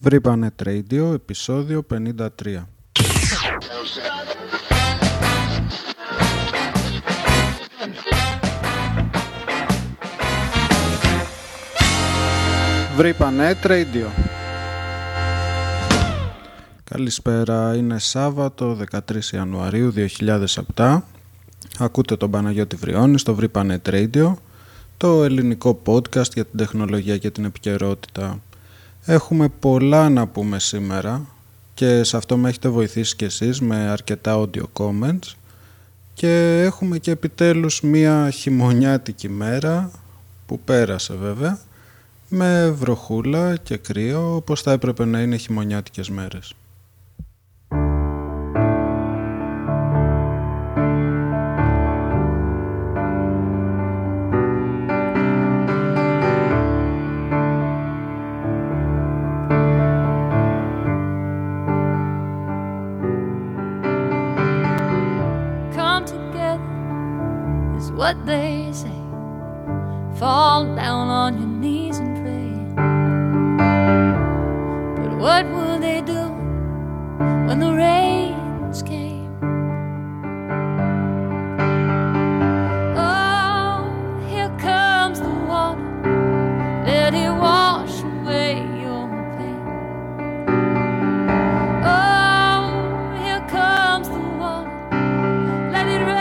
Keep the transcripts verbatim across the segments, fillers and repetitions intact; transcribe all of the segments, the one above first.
Βρήπανετ Radio, επεισόδιο πενήντα τρία. Βρήπανετ Radio. Καλησπέρα, είναι Σάββατο δεκατρείς Ιανουαρίου δύο χιλιάδες επτά. Ακούτε τον Παναγιώτη Βριώνη στο Βρήπανετ Radio, το ελληνικό podcast για την τεχνολογία και την επικαιρότητα. Έχουμε πολλά να πούμε σήμερα και σε αυτό με έχετε βοηθήσει κι εσείς με αρκετά audio comments και έχουμε και επιτέλους μία χειμωνιάτικη μέρα που πέρασε βέβαια με βροχούλα και κρύο, όπως θα έπρεπε να είναι χειμωνιάτικες μέρες. What they say, fall down on your knees and pray. But what will they do when the rains came? Oh, here comes the water, let it wash away your pain. Oh, here comes the water, let it rain.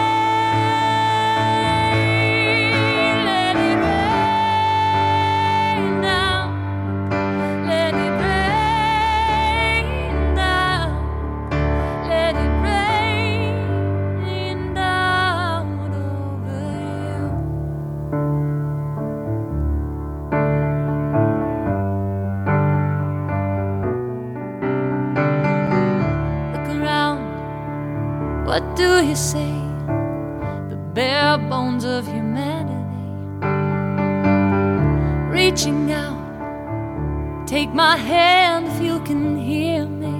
What do you say? The bare bones of humanity reaching out, take my hand if you can hear me.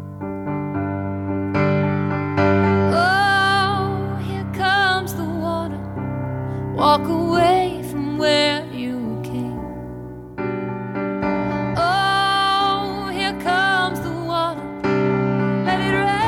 Oh, here comes the water, walk away from where you came. Oh, here comes the water, let it rain.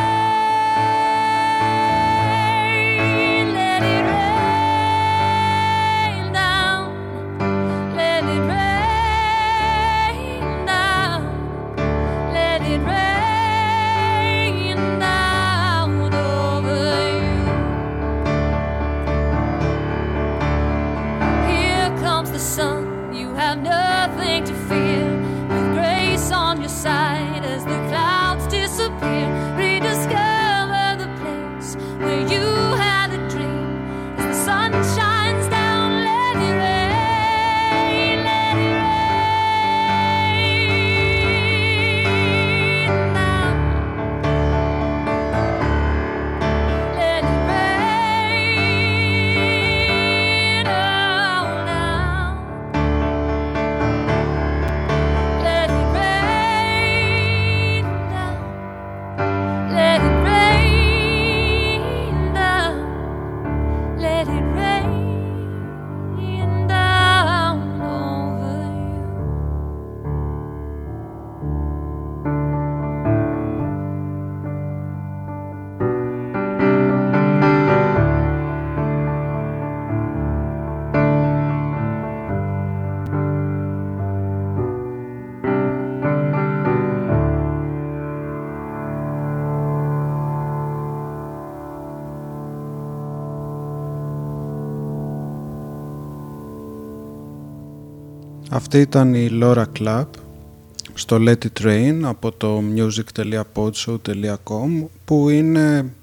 Αυτή ήταν η Laura Clapp στο Let It Rain από το music τελεία podshow τελεία com, που είναι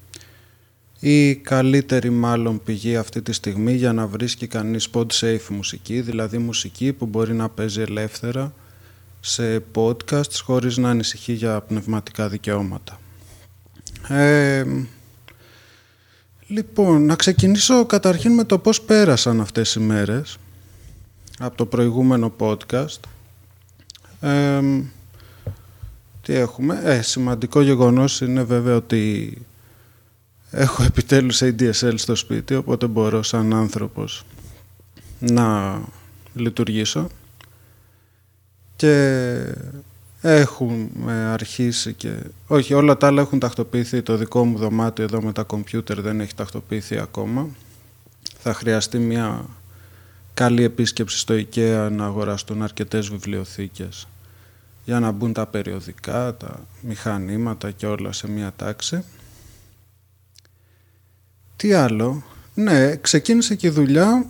η καλύτερη μάλλον πηγή αυτή τη στιγμή για να βρίσκει κανείς pod-safe μουσική, δηλαδή μουσική που μπορεί να παίζει ελεύθερα σε podcasts χωρίς να ανησυχεί για πνευματικά δικαιώματα. Ε, λοιπόν, να ξεκινήσω καταρχήν με το πώς πέρασαν αυτές οι μέρες από το προηγούμενο podcast. Ε, τι έχουμε? Ε, σημαντικό γεγονός είναι βέβαια ότι έχω επιτέλους έι ντι ες ελ στο σπίτι, οπότε μπορώ σαν άνθρωπος να λειτουργήσω. Και Έχουν αρχίσει και... Όχι, όλα τα άλλα έχουν τακτοποιηθεί. Το δικό μου δωμάτιο εδώ με τα κομπιούτερ δεν έχει τακτοποιηθεί ακόμα. Θα χρειαστεί μια καλή επίσκεψη στο IKEA να αγοραστούν αρκετές βιβλιοθήκες για να μπουν τα περιοδικά, τα μηχανήματα και όλα σε μια τάξη. Τι άλλο? Ναι, ξεκίνησε και η δουλειά.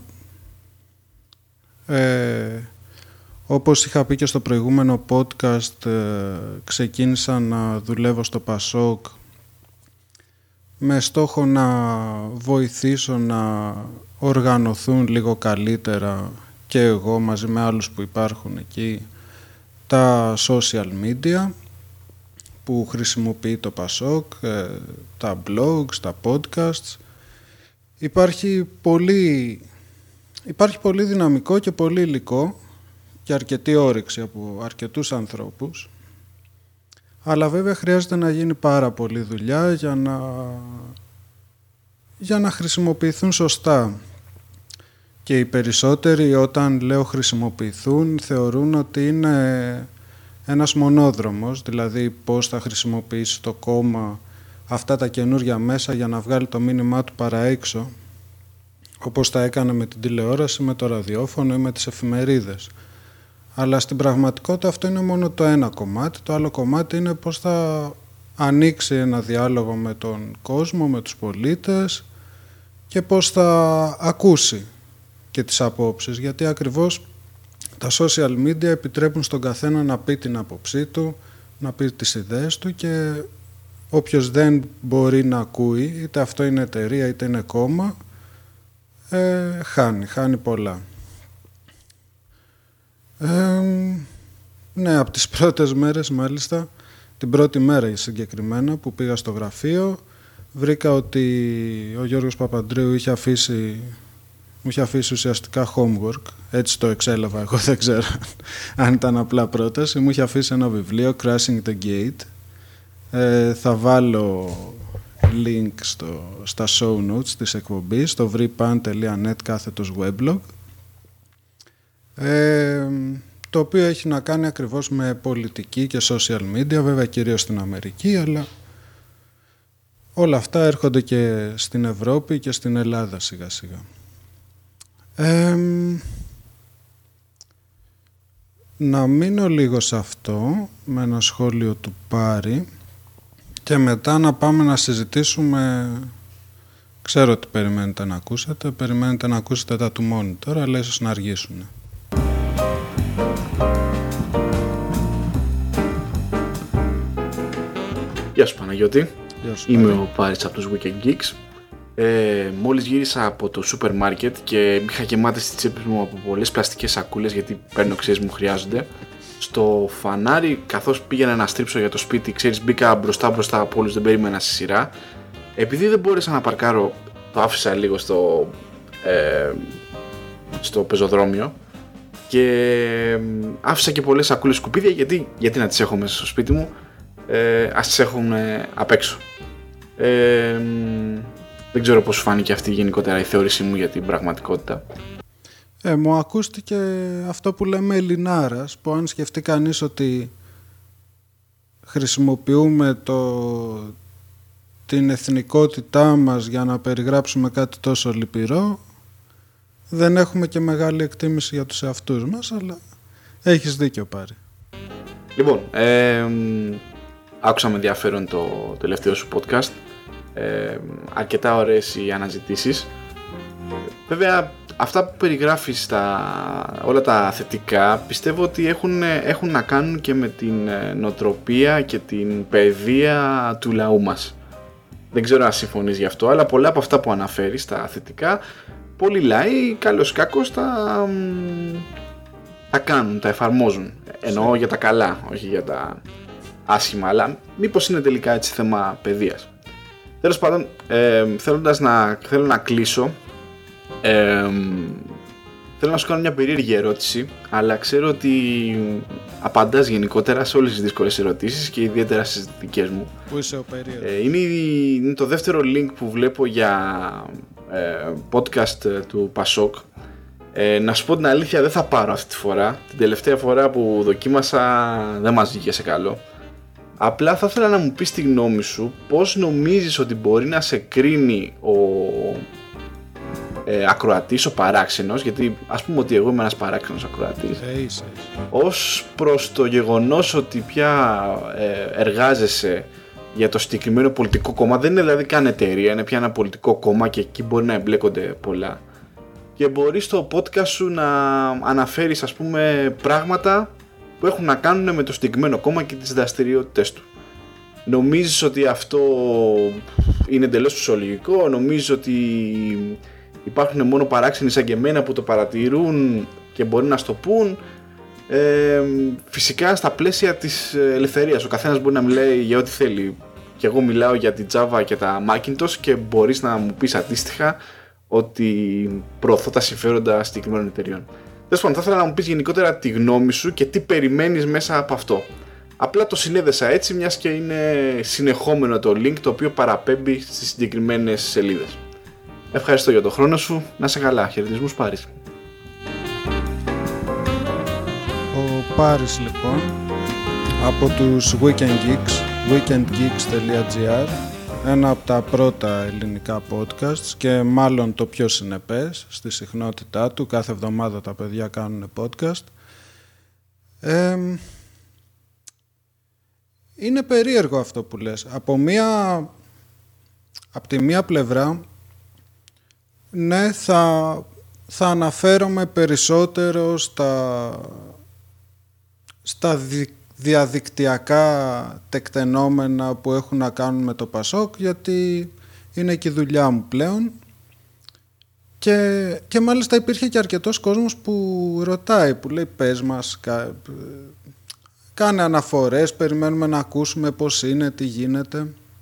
Ε, όπως είχα πει και στο προηγούμενο podcast, ε, ξεκίνησα να δουλεύω στο Πασόκ με στόχο να βοηθήσω να οργανωθούν λίγο καλύτερα και εγώ μαζί με άλλους που υπάρχουν εκεί τα social media που χρησιμοποιεί το Πασόκ, ε, τα blogs, τα podcasts. Υπάρχει πολύ, υπάρχει πολύ δυναμικό και πολύ υλικό και αρκετή όρεξη από αρκετούς ανθρώπους, αλλά βέβαια χρειάζεται να γίνει πάρα πολλή δουλειά για να, για να χρησιμοποιηθούν σωστά. Και οι περισσότεροι, όταν λέω χρησιμοποιηθούν, θεωρούν ότι είναι ένας μονόδρομος, δηλαδή πώς θα χρησιμοποιήσει το κόμμα αυτά τα καινούργια μέσα για να βγάλει το μήνυμά του παρά έξω, όπως τα έκανε με την τηλεόραση, με το ραδιόφωνο ή με τις εφημερίδες. Αλλά στην πραγματικότητα αυτό είναι μόνο το ένα κομμάτι. Το άλλο κομμάτι είναι πώς θα ανοίξει ένα διάλογο με τον κόσμο, με τους πολίτες και πώς θα ακούσει και τις απόψεις. Γιατί ακριβώς τα social media επιτρέπουν στον καθένα να πει την άποψή του, να πει τις ιδέες του και όποιος δεν μπορεί να ακούει, είτε αυτό είναι εταιρεία είτε είναι κόμμα, ε, χάνει, χάνει πολλά. Ε, ναι, από τις πρώτες μέρες μάλιστα, την πρώτη μέρα συγκεκριμένα που πήγα στο γραφείο, βρήκα ότι ο Γιώργος Παπαντρέου είχε αφήσει, μου είχε αφήσει ουσιαστικά homework, έτσι το εξέλαβα εγώ, δεν ξέρω αν ήταν απλά πρόταση. Μου είχε αφήσει ένα βιβλίο, Crashing the Gate. Ε, θα βάλω link στο, στα show notes της εκπομπής, στο vripan τελεία net κάθετος weblog. Ε, το οποίο έχει να κάνει ακριβώς με πολιτική και social media, βέβαια κυρίως στην Αμερική, αλλά όλα αυτά έρχονται και στην Ευρώπη και στην Ελλάδα σιγά σιγά. Ε, να μείνω λίγο σε αυτό με ένα σχόλιο του Πάρη και μετά να πάμε να συζητήσουμε. Ξέρω ότι περιμένετε να ακούσετε, περιμένετε να ακούσετε τα του monitor, αλλά ίσως να αργήσουν. Γεια σου Παναγιώτη, Γεια σου, είμαι Πάρη. ο Πάρης από τους Weekend Geeks. Ε, μόλις γύρισα από το σούπερ μάρκετ και είχα γεμάτες τις τσέπες μου από πολλές πλαστικές σακούλες, γιατί παίρνω, ξέρεις, μου χρειάζονται. Στο φανάρι, καθώς πήγαινα να στρίψω για το σπίτι, ξέρεις, μπήκα μπροστά μπροστά από όλους, δεν περίμενα στη σειρά. Επειδή δεν μπόρεσα να παρκάρω, το άφησα λίγο στο, ε, στο πεζοδρόμιο και άφησα και πολλές σακούλες σκουπίδια, γιατί, γιατί να τις έχω μέσα στο σπίτι μου, ε, ας τις έχουν ε, απ' έξω. Ε, δεν ξέρω πώς σου φάνηκε αυτή γενικότερα η θεώρησή μου για την πραγματικότητα. Ε, μου ακούστηκε αυτό που λέμε Ελληνάρας, που αν σκεφτεί κανείς ότι χρησιμοποιούμε το, την εθνικότητά μας για να περιγράψουμε κάτι τόσο λυπηρό, δεν έχουμε και μεγάλη εκτίμηση για τους εαυτούς μας, αλλά έχεις δίκιο, Πάρη. Λοιπόν, ε, άκουσα με ενδιαφέρον το τελευταίο σου podcast. Ε, αρκετά ωραίες οι αναζητήσεις. Βέβαια, αυτά που περιγράφεις, τα, όλα τα θετικά, πιστεύω ότι έχουν, έχουν να κάνουν και με την νοοτροπία και την παιδεία του λαού μας. Δεν ξέρω αν συμφωνείς γι' αυτό, αλλά πολλά από αυτά που αναφέρεις, τα θετικά, πολλοί λαοί, καλώς κακώς, τα, τα κάνουν, τα εφαρμόζουν. Εννοώ για τα καλά, όχι για τα άσχημα, αλλά μήπως είναι τελικά έτσι θέμα παιδείας. Τέλος πάντων, ε, θέλοντας να, θέλω να κλείσω, ε, θέλω να σου κάνω μια περίεργη ερώτηση, αλλά ξέρω ότι απαντάς γενικότερα σε όλες τις δύσκολες ερωτήσεις και ιδιαίτερα στις δικές μου. Πού είσαι ο περίεργος? Ε, είναι, είναι το δεύτερο link που βλέπω για ε, podcast του Πασόκ Ε, να σου πω την αλήθεια, δεν θα πάρω αυτή τη φορά. Την τελευταία φορά που δοκίμασα δεν μας βγήκε σε καλό. Απλά θα ήθελα να μου πεις τη γνώμη σου, πώς νομίζεις ότι μπορεί να σε κρίνει ο ε, ακροατής, ο παράξενος, γιατί ας πούμε ότι εγώ είμαι ένας παράξενος ακροατής, ε, είσαι, είσαι. ως προς το γεγονός ότι πια ε, εργάζεσαι για το συγκεκριμένο πολιτικό κόμμα. Δεν είναι δηλαδή καν εταιρεία, είναι πια ένα πολιτικό κόμμα και εκεί μπορεί να εμπλέκονται πολλά. Και μπορείς στο podcast σου να αναφέρεις, ας πούμε, πράγματα που έχουν να κάνουν με το συγκεκριμένο κόμμα και τις δραστηριότητες του. Νομίζεις ότι αυτό είναι εντελώς φυσιολογικό? Νομίζεις ότι υπάρχουν μόνο παράξενοι σαν και εμένα που το παρατηρούν και μπορεί να στο πούν? Ε, φυσικά στα πλαίσια της ελευθερίας. Ο καθένας μπορεί να μιλάει για ό,τι θέλει. Και εγώ μιλάω για την Java και τα Macintosh και μπορείς να μου πεις αντίστοιχα ότι προωθώ τα συμφέροντα συγκεκριμένων εταιριών. Τέλος πάντων, θα ήθελα να μου πεις γενικότερα τη γνώμη σου και τι περιμένεις μέσα από αυτό. Απλά το συνέδεσα έτσι, μιας και είναι συνεχόμενο το link το οποίο παραπέμπει στις συγκεκριμένες σελίδες. Ευχαριστώ για τον χρόνο σου. Να είσαι καλά. Χαιρετισμούς, Πάρης. Ο Πάρης λοιπόν από τους Weekend Geeks, weekend geeks dot g r, ένα από τα πρώτα ελληνικά podcasts και μάλλον το πιο συνεπές στη συχνότητά του. Κάθε εβδομάδα τα παιδιά κάνουν podcast. Ε, είναι περίεργο αυτό που λες. Από, μία, από τη μία πλευρά, ναι, θα, θα αναφέρομαι περισσότερο στα, στα δι, διαδικτυακά τεκτενόμενα που έχουν να κάνουν με το Πασόκ, γιατί είναι και η δουλειά μου πλέον και, και μάλιστα υπήρχε και αρκετός κόσμος που ρωτάει, που λέει πες μας, κα, κάνε αναφορές, περιμένουμε να ακούσουμε πώς είναι, τι γίνεται.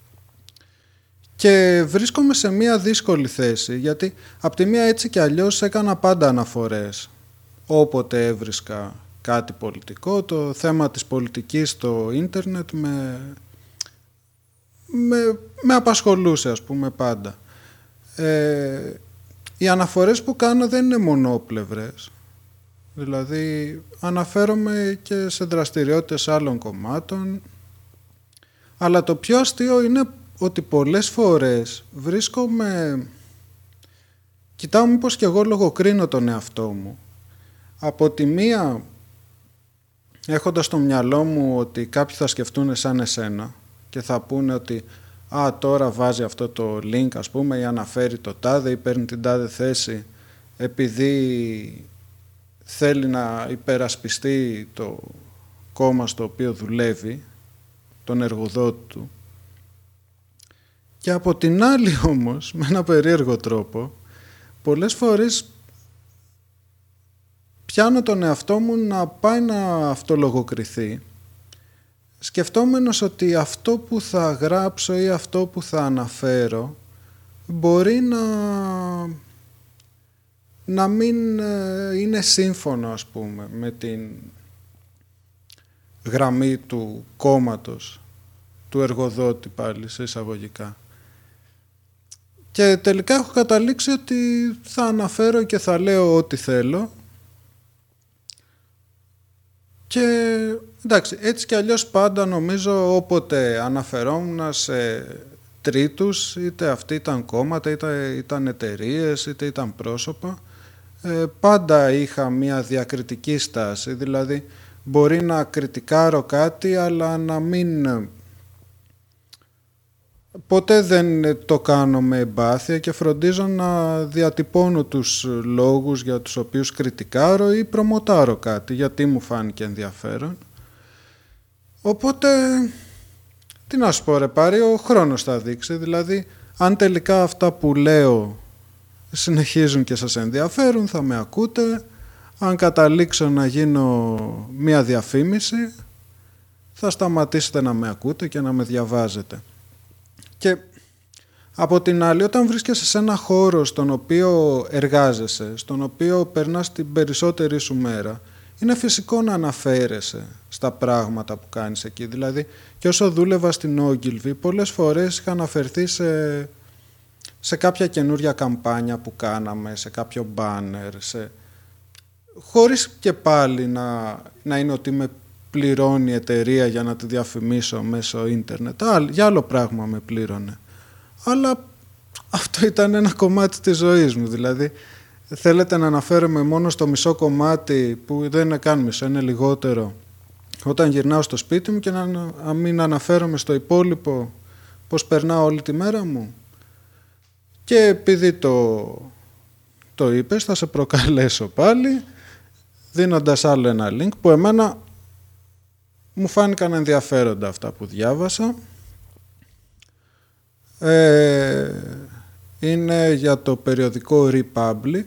Και βρίσκομαι σε μια δύσκολη θέση, γιατί από τη μία έτσι και αλλιώς έκανα πάντα αναφορές όποτε έβρισκα κάτι πολιτικό. Το θέμα της πολιτικής στο ίντερνετ με, με, με απασχολούσε, ας πούμε, πάντα. Ε, οι αναφορές που κάνω δεν είναι μονόπλευρες. Δηλαδή αναφέρομαι και σε δραστηριότητες άλλων κομμάτων, αλλά το πιο αστείο είναι ότι πολλές φορές βρίσκομαι, κοιτάω μήπως και εγώ λογοκρίνω τον εαυτό μου. Από τη μία, έχοντας στο μυαλό μου ότι κάποιοι θα σκεφτούν σαν εσένα και θα πούνε ότι α, τώρα βάζει αυτό το link, ας πούμε, ή αναφέρει το τάδε ή παίρνει την τάδε θέση επειδή θέλει να υπερασπιστεί το κόμμα στο οποίο δουλεύει, τον εργοδότη του. Και από την άλλη όμως, με ένα περίεργο τρόπο, πολλές φορές πιάνω τον εαυτό μου να πάει να αυτολογοκριθεί, σκεφτόμενος ότι αυτό που θα γράψω ή αυτό που θα αναφέρω μπορεί να, να μην είναι σύμφωνο, ας πούμε, με την γραμμή του κόμματος, του εργοδότη πάλι, σε εισαγωγικά. Και τελικά έχω καταλήξει ότι θα αναφέρω και θα λέω ό,τι θέλω. Και εντάξει, έτσι κι αλλιώς πάντα νομίζω όποτε αναφερόμουν σε τρίτους, είτε αυτοί ήταν κόμματα, είτε ήταν εταιρείες, είτε ήταν πρόσωπα, ε, πάντα είχα μια διακριτική στάση. Δηλαδή μπορεί να κριτικάρω κάτι, αλλά να μην... Ποτέ δεν το κάνω με εμπάθεια και φροντίζω να διατυπώνω τους λόγους για τους οποίους κριτικάρω ή προμοτάρω κάτι, γιατί μου φάνηκε ενδιαφέρον. Οπότε, τι να σου πω ρε Πάρη, ο χρόνος θα δείξει. Δηλαδή, αν τελικά αυτά που λέω συνεχίζουν και σας ενδιαφέρουν, θα με ακούτε. Αν καταλήξω να γίνω μία διαφήμιση, θα σταματήσετε να με ακούτε και να με διαβάζετε. Και από την άλλη, όταν βρίσκεσαι σε ένα χώρο στον οποίο εργάζεσαι, στον οποίο περνάς την περισσότερη σου μέρα, είναι φυσικό να αναφέρεσαι στα πράγματα που κάνεις εκεί. Δηλαδή, και όσο δούλευα στην Ogilvy, πολλές φορές είχα αναφερθεί σε, σε κάποια καινούρια καμπάνια που κάναμε, σε κάποιο banner, σε, χωρίς και πάλι να, να είναι ότι με πληρώνει η εταιρεία για να τη διαφημίσω μέσω ίντερνετ. Α, για άλλο πράγμα με πλήρωνε. Αλλά αυτό ήταν ένα κομμάτι της ζωής μου. Δηλαδή, θέλετε να αναφέρομαι μόνο στο μισό κομμάτι που δεν είναι καν μισό, είναι λιγότερο, όταν γυρνάω στο σπίτι μου, και να, να μην αναφέρομαι στο υπόλοιπο πώς περνάω όλη τη μέρα μου. Και επειδή το, το είπες, θα σε προκαλέσω πάλι, δίνοντας άλλο ένα link που εμένα μου φάνηκαν ενδιαφέροντα αυτά που διάβασα. Ε, είναι για το περιοδικό Republic.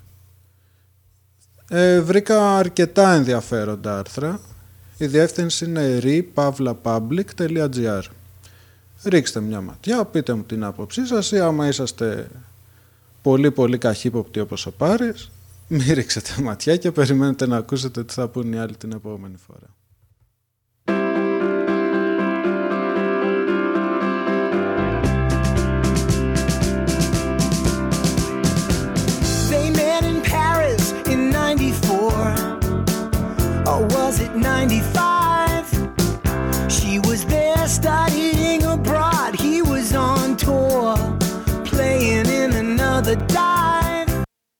Ε, βρήκα αρκετά ενδιαφέροντα άρθρα. Η διεύθυνση είναι re pavla public τελεία gr. Ρίξτε μια ματιά, πείτε μου την άποψή σας, ή άμα είσαστε πολύ πολύ καχύποπτοι όπως ο Πάρης, μη ρίξετε ματιά και περιμένετε να ακούσετε τι θα πούν οι άλλοι την επόμενη φορά. They met in Paris in ninety-four, or was it ninety-five? She was there studying abroad, he was on tour, playing in another dive.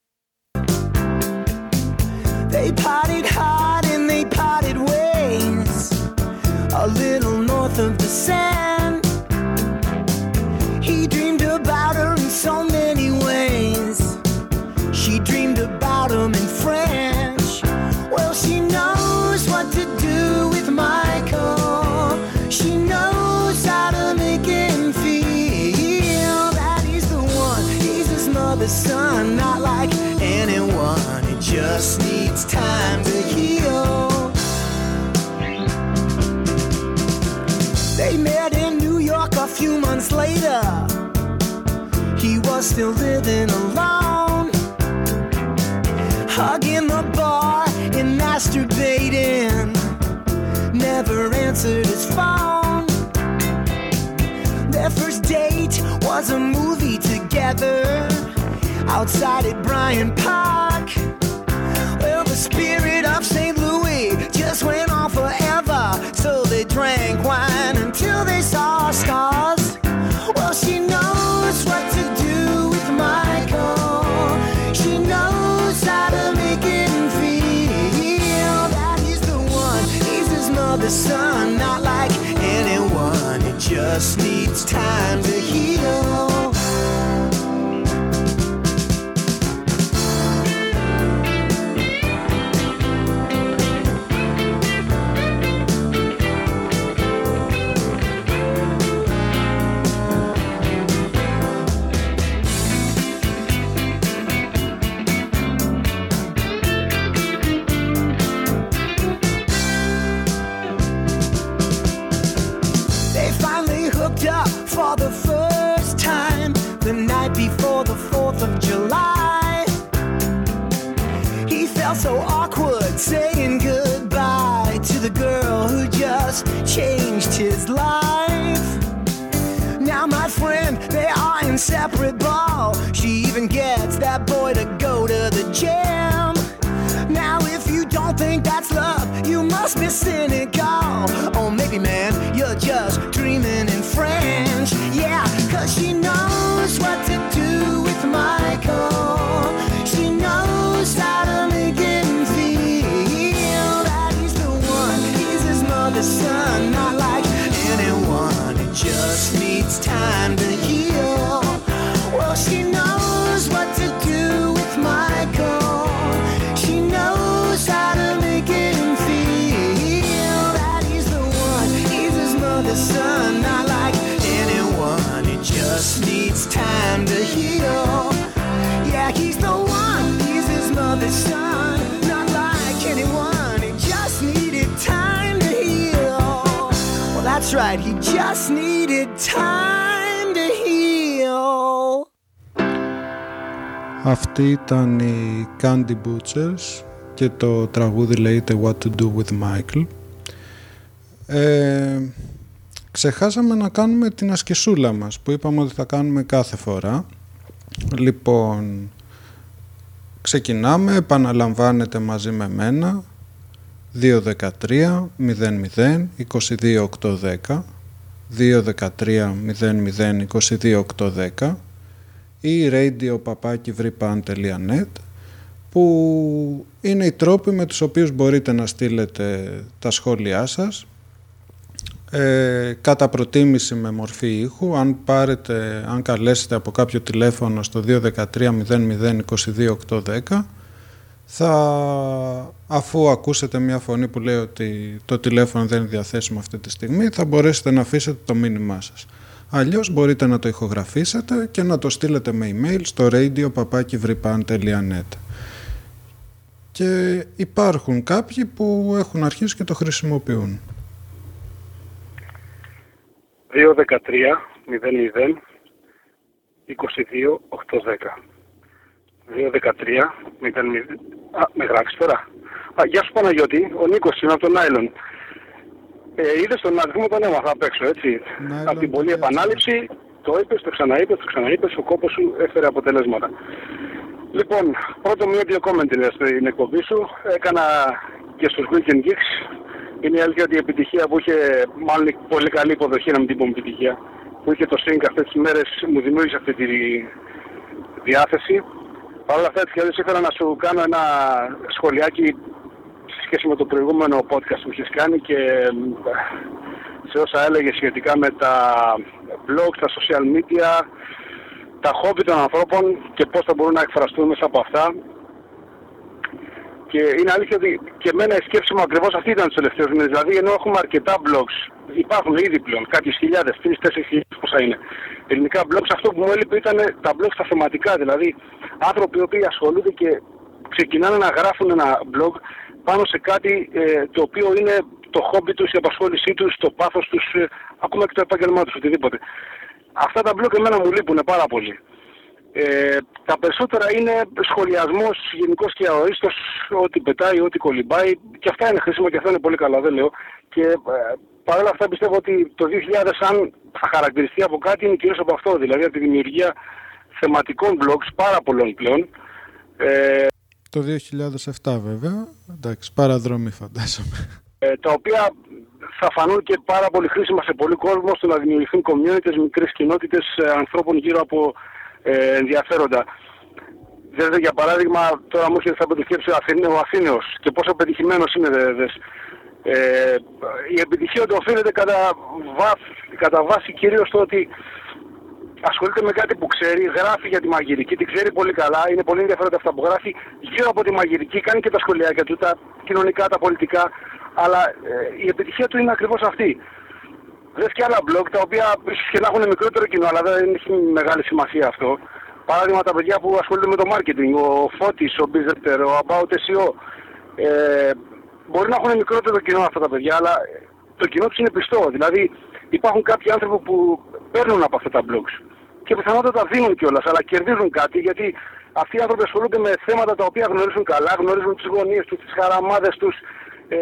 They partied hard and they parted ways, a little north of the sand. He dreamed about her in so many ways, she dreamed about him in French. Well, she knows what to do with Michael, she knows how to make him feel that he's the one, he's his mother's son, not like anyone, it just needs time to heal. They met in New York a few months later, he was still living alone, hugging the bar and masturbating, never answered his phone. Their first date was a movie together outside at Bryant Park. Well, the spirit of Saint Louis just went on forever, so they drank wine until they saw stars. Well, she knows what to do with Michael, she knows how to make him feel that he's the one, he's his mother's son, not like anyone, it just needs time to heal. For the first time, the night before the fourth of July, he felt so awkward saying goodbye to the girl who just changed his life. Now my friend, they are inseparable, she even gets that boy to go to the gym. Now if you don't think that's love, you must be cynical, or maybe man, you're just dreaming in French. Yeah, cause she knows what to do with Michael, she knows how to make him feel that he's the one, he's his mother's son, not like anyone, it just needs time to heal. Well, she knows what to do with Michael, she knows how to make him feel that he's the one, he's his mother's son, not like anyone, it just needs time to heal. Yeah, he's the one, he's his mother's son, not like anyone, it just needed time to heal. Well, that's right, he just needed time to heal. Αυτή ήταν η Candy Butchers και το τραγούδι λέγεται What to do with Michael. Ε, ξεχάσαμε να κάνουμε την ασκησούλα μας που είπαμε ότι θα κάνουμε κάθε φορά. Λοιπόν, Ξεκινάμε, επαναλαμβάνετε μαζί με μένα δύο ένα τρία μηδέν μηδέν είκοσι δύο οκτακόσια δέκα δύο ένα τρία μηδέν μηδέν είκοσι δύο οκτακόσια δέκα ή radio παπάκι βρυπαν τελεία net, που είναι οι τρόποι με τους οποίους μπορείτε να στείλετε τα σχόλιά σας, ε, κατά προτίμηση με μορφή ήχου. Αν πάρετε, αν καλέσετε από κάποιο τηλέφωνο στο δύο ένα τρία μηδέν μηδέν είκοσι δύο οκτακόσια δέκα, θα, αφού ακούσετε μια φωνή που λέει ότι το τηλέφωνο δεν είναι διαθέσιμο αυτή τη στιγμή, θα μπορέσετε να αφήσετε το μήνυμά σας. Αλλιώς μπορείτε να το ηχογραφήσετε και να το στείλετε με email στο radio παπάκι βρυπαν τελεία net. Και υπάρχουν κάποιοι που έχουν αρχίσει και το χρησιμοποιούν. δύο ένα τρία μηδέν μηδέν είκοσι δύο οκτακόσια δέκα δύο ένα τρία μηδέν μηδέν. Α, με γράψεις τώρα. Α, γεια σου Παναγιώτη, ο Νίκος είναι από τον Nylon. Ε, είδες τον αριθμό, τον έμαθα απ' έξω, έτσι. Nylon, από την πολλή επανάληψη, το είπες, το ξαναείπες, το ξαναείπες, ο κόπος σου έφερε αποτελέσματα. Λοιπόν, πρώτο μου δύο comment είναι στην εκπομπή σου. Έκανα και στους Weekend Geeks. Είναι η αλήθεια ότι η επιτυχία που είχε, μάλλον πολύ καλή υποδοχή, να μην την πούμε επιτυχία, που είχε το Sync αυτές τις μέρες, μου δημιούργησε αυτή τη διάθεση. Παρ' όλα αυτά, έτσι, ήθελα να σου κάνω ένα σχολιάκι σε σχέση με το προηγούμενο podcast που είχες κάνει και σε όσα έλεγε σχετικά με τα blogs, τα social media, τα hobby των ανθρώπων και πώς θα μπορούν να εκφραστούν μέσα από αυτά. Και είναι αλήθεια ότι και εμένα η σκέψη μου ακριβώς αυτή ήταν τους τελευταίους μήνες. Δηλαδή, ενώ έχουμε αρκετά blogs, υπάρχουν ήδη πλέον κάποιες χιλιάδες, τρεις τέσσερις χιλιάδες πόσα είναι, ελληνικά blogs, αυτό που μου έλειπε ήταν τα blogs τα θεματικά. Δηλαδή, άνθρωποι οι οποίοι ασχολούνται και ξεκινάνε να γράφουν ένα blog πάνω σε κάτι ε, το οποίο είναι το χόμπι τους, η απασχόλησή τους, το πάθος τους, ε, ακόμα και το επάγγελμά τους, οτιδήποτε. Αυτά τα blog εμένα μου λείπουν πάρα πολύ. Ε, τα περισσότερα είναι σχολιασμός γενικός και αοίστος, ό,τι πετάει, ό,τι κολυμπάει, και αυτά είναι χρήσιμα και αυτά είναι πολύ καλά, δεν λέω. Και ε, παρ' όλα αυτά πιστεύω ότι το δύο χιλιάδες, αν θα χαρακτηριστεί από κάτι, είναι κυρίως από αυτό, δηλαδή από τη δημιουργία θεματικών blogs, πάρα πολλών πλέον. Ε, το δύο χιλιάδες επτά βέβαια, εντάξει, παραδρομή φαντάζομαι. Ε, τα οποία θα φανούν και πάρα πολύ χρήσιμα σε πολλοί κόσμο, στο να δημιουργηθούν communities, μικρές κοινότητες ανθρώπων γύρω από ε, ενδιαφέροντα. Δηλαδή, για παράδειγμα, τώρα μου έρχεται από τη σκέψη ο Αθήνεος και πόσο πετυχημένος είναι. Δε, δε. Ε, η επιτυχία του οφείλεται κατά, κατά βάση κυρίως στο ότι ασχολείται με κάτι που ξέρει, γράφει για τη μαγειρική, τη ξέρει πολύ καλά, είναι πολύ ενδιαφέροντα αυτά που γράφει γύρω από τη μαγειρική, κάνει και τα σχολιάκια του, τα κοινωνικά, τα πολιτικά, αλλά ε, η επιτυχία του είναι ακριβώς αυτή. Δες και άλλα blog τα οποία ίσως και να έχουν μικρότερο κοινό, αλλά δεν έχει μεγάλη σημασία αυτό. Παράδειγμα, τα παιδιά που ασχολούνται με το marketing, ο Φώτης, ο Bizetter, ο About ες ι ο. Ε, μπορεί να έχουν μικρότερο κοινό αυτά τα παιδιά, αλλά το κοινό τους είναι πιστό. Δηλαδή, υπάρχουν κάποιοι άνθρωποι που παίρνουν από αυτά τα blogs και πιθανότατα δίνουν κιόλας, αλλά κερδίζουν κάτι, γιατί αυτοί οι άνθρωποι ασχολούνται με θέματα τα οποία γνωρίζουν καλά, γνωρίζουν τις γωνίες τους, τις χαραμάδες τους, ε,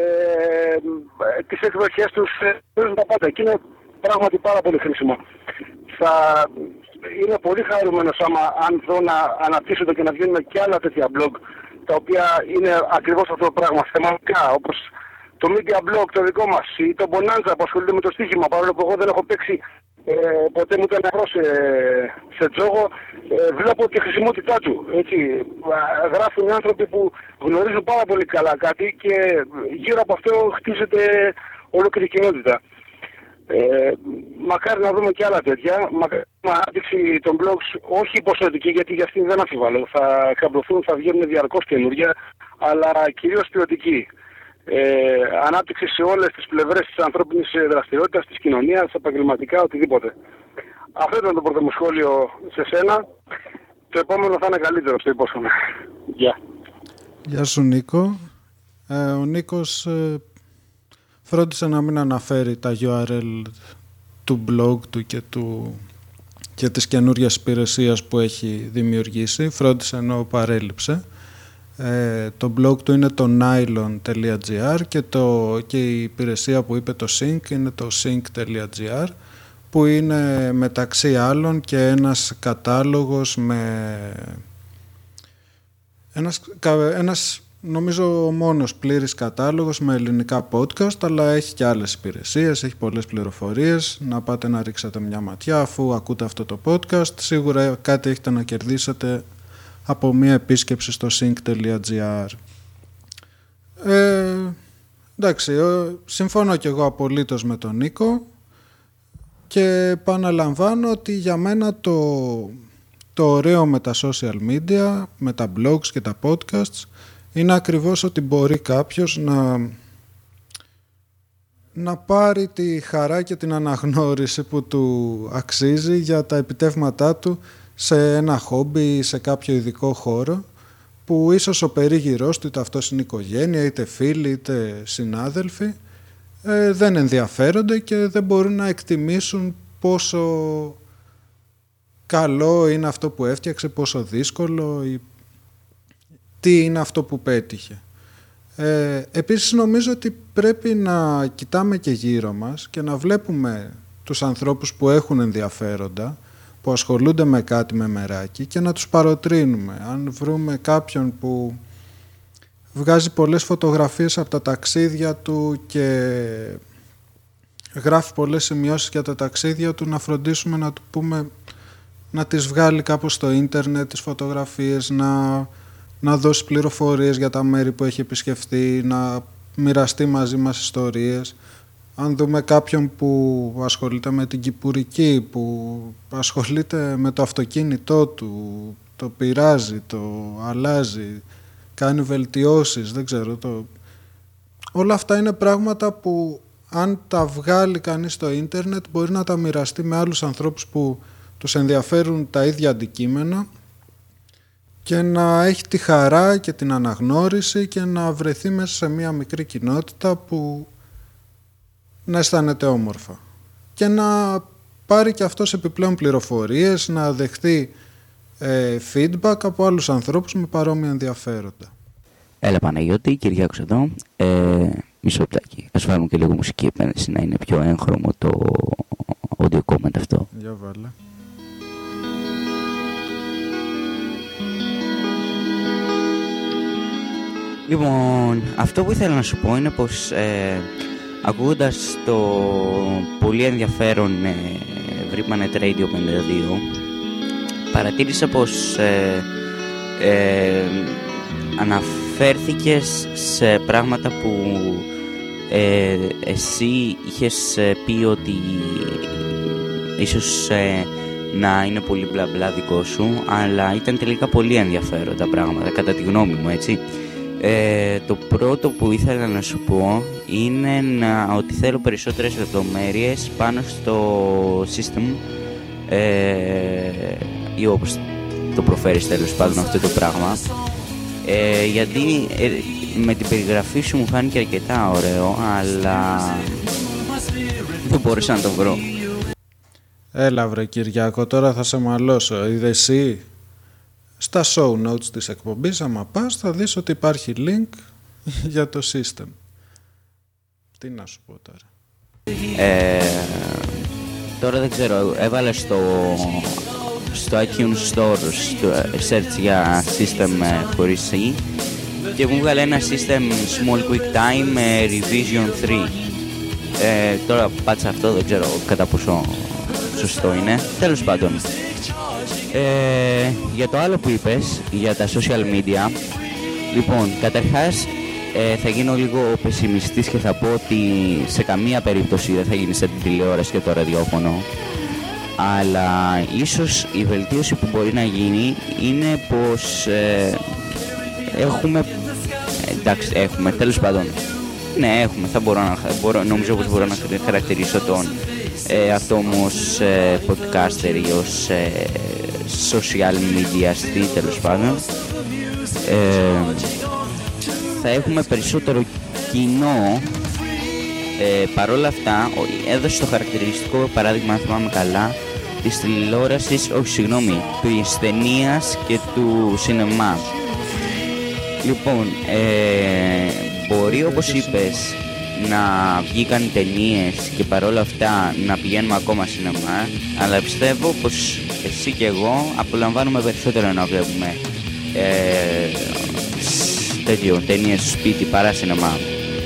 τις εκδοχές τους, γνωρίζουν τα πάντα και είναι πράγματι πάρα πολύ χρήσιμο. Θα είναι πολύ χαρούμενος άμα αν δω να αναπτύσσονται και να βγαίνουν και άλλα τέτοια blog, τα οποία είναι ακριβώς αυτό το πράγμα, θεματικά, όπως το media blog το δικό μας ή το Bonanza που ασχολείται με το στοίχημα, παρόλο που εγώ δεν έχω παίξει ε, ποτέ μου ήταν νεκρό σε, σε τζόγο, ε, βλέπω τη χρησιμότητά του. Έτσι. Γράφουν άνθρωποι που γνωρίζουν πάρα πολύ καλά κάτι και γύρω από αυτό χτίζεται ολόκληρη κοινότητα. Ε, μακάρι να δούμε και άλλα τέτοια. Μακάρι να ανάπτυξη των blogs, όχι ποσοτική, γιατί για αυτήν δεν αμφιβάλλω. Θα καμπλωθούν, θα βγαίνουν διαρκώς καινούργια, αλλά κυρίως ποιοτική. Ε, ανάπτυξη σε όλες τις πλευρές της ανθρώπινης δραστηριότητας, της κοινωνίας, επαγγελματικά, οτιδήποτε. Αυτό ήταν το πρώτο μου σχόλιο σε σένα. Το επόμενο θα είναι καλύτερο, το υπόσχομαι. Γεια. Γεια σου Νίκο. Ε, ο Νίκος ε, φρόντισε να μην αναφέρει τα γιου αρ ελ του blog του και, του, και της καινούριας υπηρεσίας που έχει δημιουργήσει. Φρόντισε ενώ παρέλειψε. Ε, το blog του είναι το nylon τελεία τζι άρ και, το, και η υπηρεσία που είπε το Sync είναι το sync τελεία τζι άρ, που είναι μεταξύ άλλων και ένας κατάλογος με Ένας, ένας νομίζω ο μόνος πλήρης κατάλογος με ελληνικά podcast, αλλά έχει και άλλες υπηρεσίες, έχει πολλές πληροφορίες. Να πάτε να ρίξετε μια ματιά αφού ακούτε αυτό το podcast. Σίγουρα κάτι έχετε να κερδίσετε από μια επίσκεψη στο sync τελεία gr. Ε, εντάξει, συμφωνώ και εγώ απολύτως με τον Νίκο και επαναλαμβάνω ότι για μένα το, το ωραίο με τα social media, με τα blogs και τα podcasts είναι ακριβώς ότι μπορεί κάποιος να, να πάρει τη χαρά και την αναγνώριση που του αξίζει για τα επιτεύγματά του σε ένα χόμπι ή σε κάποιο ειδικό χώρο που ίσως ο περίγυρός του, είτε αυτός είναι οικογένεια, είτε φίλοι, είτε συνάδελφοι, ε, δεν ενδιαφέρονται και δεν μπορούν να εκτιμήσουν πόσο καλό είναι αυτό που έφτιαξε, πόσο δύσκολο ή τι είναι αυτό που πέτυχε. Ε, επίσης νομίζω ότι πρέπει να κοιτάμε και γύρω μας και να βλέπουμε τους ανθρώπους που έχουν ενδιαφέροντα, που ασχολούνται με κάτι με μεράκι και να τους παροτρύνουμε. Αν βρούμε κάποιον που βγάζει πολλές φωτογραφίες από τα ταξίδια του και γράφει πολλές σημειώσεις για τα ταξίδια του, να φροντίσουμε να του πούμε να τις βγάλει κάπως στο ίντερνετ τις φωτογραφίες, να, να δώσει πληροφορίες για τα μέρη που έχει επισκεφτεί, να μοιραστεί μαζί μας ιστορίες. Αν δούμε κάποιον που ασχολείται με την κυπουρική, που ασχολείται με το αυτοκίνητό του, το πειράζει, το αλλάζει, κάνει βελτιώσεις, δεν ξέρω. Το... Όλα αυτά είναι πράγματα που αν τα βγάλει κανείς στο ίντερνετ μπορεί να τα μοιραστεί με άλλους ανθρώπους που τους ενδιαφέρουν τα ίδια αντικείμενα και να έχει τη χαρά και την αναγνώριση και να βρεθεί μέσα σε μια μικρή κοινότητα που να αισθάνεται όμορφα και να πάρει και αυτός επιπλέον πληροφορίες, να δεχτεί ε, feedback από άλλους ανθρώπους με παρόμοια ενδιαφέροντα. Έλα Παναγιώτη, Κυριάκος εδώ. Ε, μισό λεπτάκι. Ας βάλουμε και λίγο μουσική επένδυση να είναι πιο έγχρωμο το audio comment αυτό. Για βάλε. Λοιπόν, αυτό που ήθελα να σου πω είναι πως ε, ακούγοντας το πολύ ενδιαφέρον ε, VRIPANET Radio πενήντα δύο, παρατήρησα πως ε, ε, αναφέρθηκες σε πράγματα που ε, εσύ είχες πει ότι ίσως ε, να είναι πολύ μπλα μπλα δικό σου, αλλά ήταν τελικά πολύ ενδιαφέροντα πράγματα, κατά τη γνώμη μου, έτσι. Ε, το πρώτο που ήθελα να σου πω είναι να, ότι θέλω περισσότερες λεπτομέρειες πάνω στο system ε, ή όπως το προφέρεις τέλος πάντων αυτό το πράγμα, ε, γιατί ε, με την περιγραφή σου μου φάνηκε αρκετά ωραίο, αλλά δεν μπορούσα να το βρω. Έλα βρε Κυριάκο, τώρα θα σε μαλώσω. Είδε εσύ στα show notes της εκπομπής, άμα πας θα δεις ότι υπάρχει link για το system. Τι να σου πω τώρα. Ε, τώρα δεν ξέρω, έβαλε στο, στο iTunes Store στο search για system χωρίς C και μου βγάλε ένα system Small Quick Time Revision τρία. Ε, τώρα πάτσα αυτό, δεν ξέρω κατά πόσο σωστό είναι. Τέλος πάντων, ε, για το άλλο που είπες, για τα social media, λοιπόν, καταρχάς ε, θα γίνω λίγο πεσημιστής και θα πω ότι σε καμία περίπτωση δεν θα γίνει σαν την τηλεόραση και το ραδιόφωνο, αλλά ίσως η βελτίωση που μπορεί να γίνει είναι πως ε, έχουμε, εντάξει έχουμε, τέλος πάντων, ναι έχουμε, θα μπορώ να, μπορώ, νομίζω πως μπορώ να χαρακτηρίσω τον ε, αυτό όμως ε, podcaster ή ως ε, social media στη, τέλος πάντων, ε, θα έχουμε περισσότερο κοινό. Ε, παρόλα αυτά, έδωσε το χαρακτηριστικό παράδειγμα, αν θυμάμαι καλά, της τηλεόρασης, όχι συγγνώμη, της ταινίας και του σινεμά. Λοιπόν, ε, μπορεί όπως είπες να βγήκαν ταινίες και παρόλα αυτά να πηγαίνουμε ακόμα σινεμά, αλλά πιστεύω πως εσύ και εγώ απολαμβάνουμε περισσότερο να βλέπουμε ε, τέτοιο, ταινίες στο σπίτι παρά σινεμά.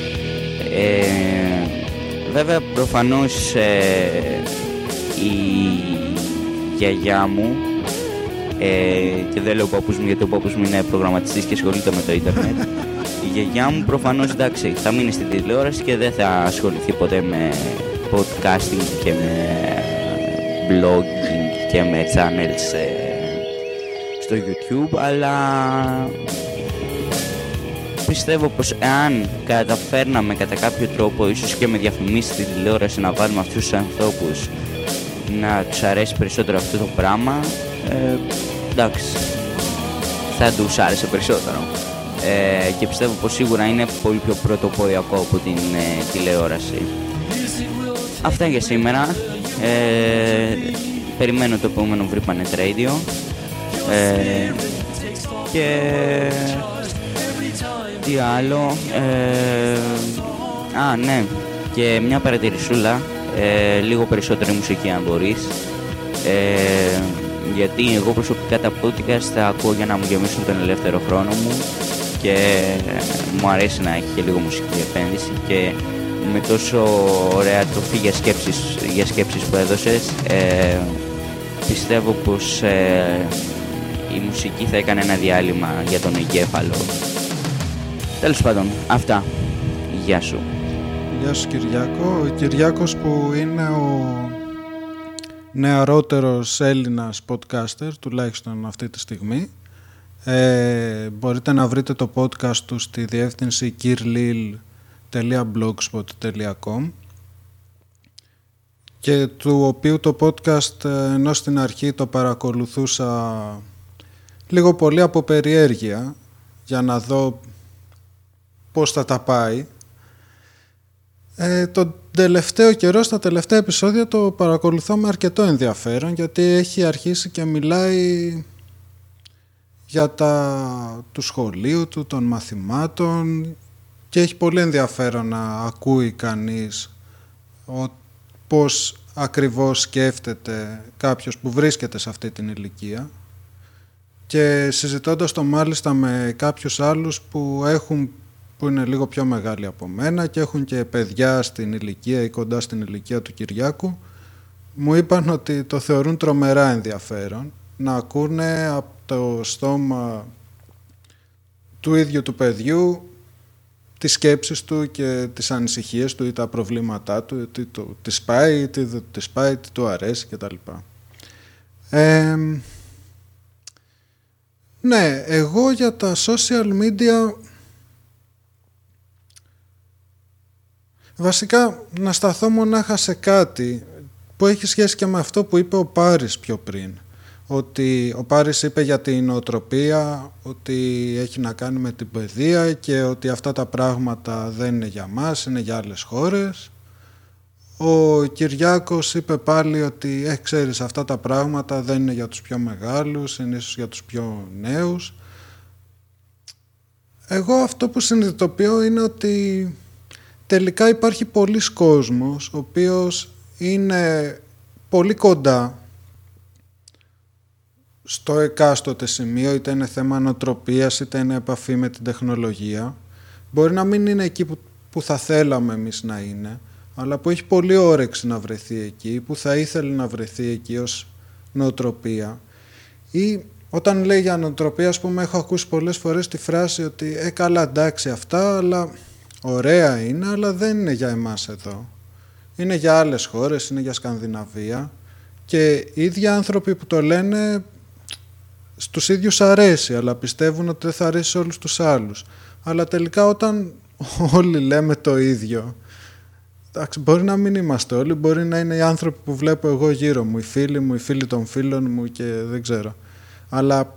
Ε, βέβαια προφανώς ε, η γιαγιά μου, ε, και δεν λέω παππούς μου γιατί ο παππούς μου είναι προγραμματιστής και ασχολείται με το ίντερνετ. Η γιαγιά μου προφανώς, εντάξει, θα μείνει στην τηλεόραση και δεν θα ασχοληθεί ποτέ με podcasting και με blogging και με channels ε, στο YouTube, αλλά πιστεύω πως εάν καταφέρναμε κατά κάποιο τρόπο, ίσως και με διαφημίσεις στην τηλεόραση, να βάλουμε αυτούς τους ανθρώπους να τους αρέσει περισσότερο αυτό το πράγμα, ε, εντάξει, θα τους άρεσε περισσότερο. Ε, και πιστεύω πως σίγουρα είναι πολύ πιο πρωτοποριακό από την ε, τηλεόραση. Αυτά για σήμερα. Ε, περιμένω το επόμενο Βρει Planet Radio. Ε, και τι άλλο. Ε, α, ναι. Και μια παρατηρησούλα. Ε, λίγο περισσότερη μουσική αν μπορείς. Ε, γιατί εγώ προσωπικά τα podcast τα ακούω για να μου γεμίσουν τον ελεύθερο χρόνο μου. Και μου αρέσει να έχει και λίγο μουσική επένδυση και με τόσο ωραία τροφή για σκέψεις, για σκέψεις που έδωσες, ε, πιστεύω πως ε, η μουσική θα έκανε ένα διάλειμμα για τον εγκέφαλο. Τέλος πάντων, αυτά. Γεια σου. Γεια σου Κυριάκο. Ο Κυριάκος που είναι ο νεαρότερος Έλληνας podcaster, τουλάχιστον αυτή τη στιγμή. Ε, μπορείτε να βρείτε το podcast του στη διεύθυνση kirlil τελεία blogspot τελεία com και του οποίου το podcast, ενώ στην αρχή το παρακολουθούσα λίγο πολύ από περιέργεια για να δω πώς θα τα πάει, ε, το τελευταίο καιρό, στα τελευταία επεισόδια το παρακολουθώ με αρκετό ενδιαφέρον, γιατί έχει αρχίσει και μιλάει για τα του σχολείου του, των μαθημάτων, και έχει πολύ ενδιαφέρον να ακούει κανείς ο, πώς ακριβώς σκέφτεται κάποιος που βρίσκεται σε αυτή την ηλικία, και συζητώντας το μάλιστα με κάποιους άλλους που, έχουν, που είναι λίγο πιο μεγάλοι από μένα και έχουν και παιδιά στην ηλικία ή κοντά στην ηλικία του Κυριάκου, μου είπαν ότι το θεωρούν τρομερά ενδιαφέρον να ακούνε από το στόμα του ίδιου του παιδιού τις σκέψεις του και τις ανησυχίες του ή τα προβλήματά του, τι του τι σπάει, τι δεν του σπάει, τι του αρέσει κτλ. Ε, ναι, εγώ για τα social media βασικά να σταθώ μονάχα σε κάτι που έχει σχέση και με αυτό που είπε ο Πάρης πιο πριν. Ότι ο Πάρης είπε για την νοοτροπία, ότι έχει να κάνει με την παιδεία και ότι αυτά τα πράγματα δεν είναι για μας, είναι για άλλες χώρες. Ο Κυριάκος είπε πάλι ότι ε, ξέρεις, αυτά τα πράγματα δεν είναι για τους πιο μεγάλους, είναι ίσως για τους πιο νέους. Εγώ αυτό που συνειδητοποιώ είναι ότι τελικά υπάρχει πολλής κόσμος ο οποίος είναι πολύ κοντά στο εκάστοτε σημείο, είτε είναι θέμα νοοτροπίας, είτε είναι επαφή με την τεχνολογία. Μπορεί να μην είναι εκεί που, που θα θέλαμε εμείς να είναι, αλλά που έχει πολύ όρεξη να βρεθεί εκεί, που θα ήθελε να βρεθεί εκεί ως νοοτροπία. Ή όταν λέει για νοοτροπία, ας πούμε, έχω ακούσει πολλές φορές τη φράση ότι «Ε, καλά, εντάξει αυτά, αλλά ωραία είναι, αλλά δεν είναι για εμάς εδώ. Είναι για άλλες χώρες, είναι για Σκανδιναβία». Και οι ίδιοι άνθρωποι που το λένε, στους ίδιους αρέσει, αλλά πιστεύουν ότι δεν θα αρέσει σε όλους τους άλλους. Αλλά τελικά όταν όλοι λέμε το ίδιο, εντάξει, μπορεί να μην είμαστε όλοι, μπορεί να είναι οι άνθρωποι που βλέπω εγώ γύρω μου, οι φίλοι μου, οι φίλοι των φίλων μου και δεν ξέρω. Αλλά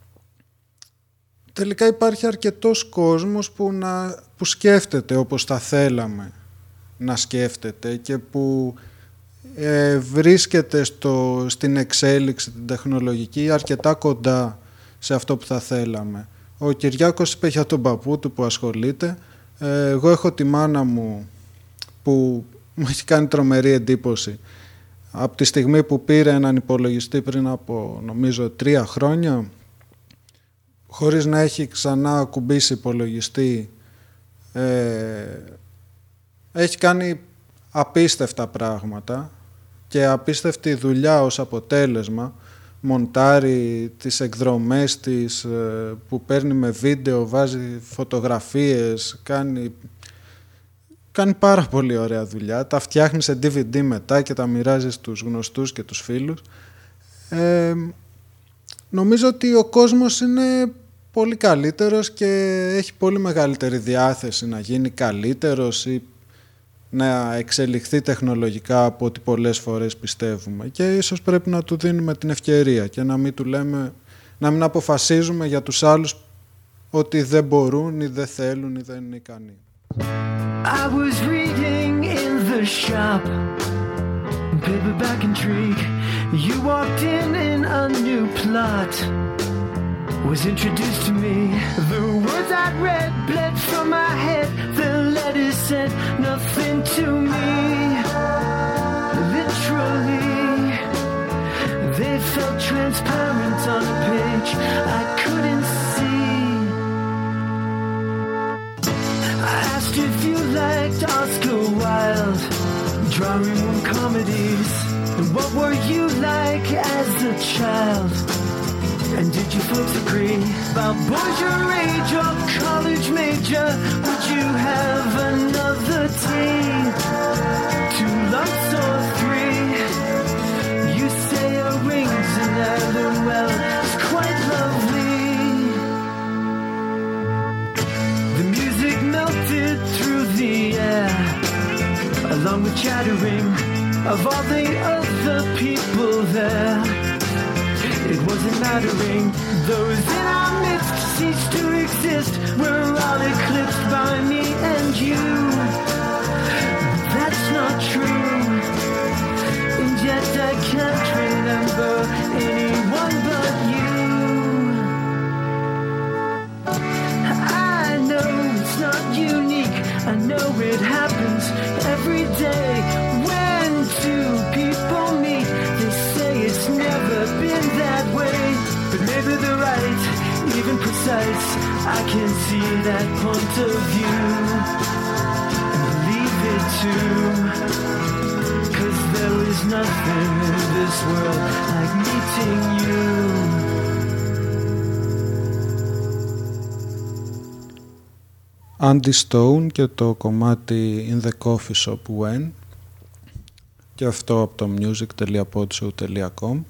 τελικά υπάρχει αρκετός κόσμος που, να, που σκέφτεται όπως θα θέλαμε να σκέφτεται και που ε, βρίσκεται στο, στην εξέλιξη την τεχνολογική αρκετά κοντά σε αυτό που θα θέλαμε. Ο Κυριάκος είπε για τον παππού του που ασχολείται. Ε, εγώ έχω τη μάνα μου που μου έχει κάνει τρομερή εντύπωση. Από τη στιγμή που πήρε έναν υπολογιστή πριν από νομίζω τρία χρόνια, χωρίς να έχει ξανά ακουμπήσει υπολογιστή, ε, έχει κάνει απίστευτα πράγματα και απίστευτη δουλειά ως αποτέλεσμα. Μοντάρει τις εκδρομές της, ε, που παίρνει με βίντεο, βάζει φωτογραφίες, κάνει, κάνει πάρα πολύ ωραία δουλειά. Τα φτιάχνει σε ντι βι ντι μετά και τα μοιράζει στους γνωστούς και τους φίλους. Ε, νομίζω ότι ο κόσμος είναι πολύ καλύτερος και έχει πολύ μεγαλύτερη διάθεση να γίνει καλύτερος ή να εξελιχθεί τεχνολογικά από ό,τι πολλές φορές πιστεύουμε, και ίσως πρέπει να του δίνουμε την ευκαιρία και να μην του λέμε, να μην αποφασίζουμε για τους άλλους ότι δεν μπορούν ή δεν θέλουν ή δεν είναι ικανοί. I was reading in the shop, paperback intrigue. You walked in and a new plot was introduced to me. The words I'd read bled from my head. The letters said nothing to me. Literally, they felt transparent on a page I couldn't see. I asked if you liked Oscar Wilde, drawing room comedies. And what were you like as a child? And did you folks agree about boys your age or college major? Would you have another tea? Two lumps or three? You say a ring's another, well, it's quite lovely. The music melted through the air, along with chattering of all the other people there. It wasn't mattering, those in our midst ceased to exist. We're all eclipsed by me and you. But that's not true, and yet I can't remember anyone but you. I know it's not unique, I know it happens every day. When two people meet, they say it's never been that way. But maybe they're right, even precise. I can see that point of view and believe it too. Cause there is nothing in this world like meeting you. Andy Stone και το κομμάτι In the Coffee Shop When, και αυτό από το music τελεία podshow τελεία com.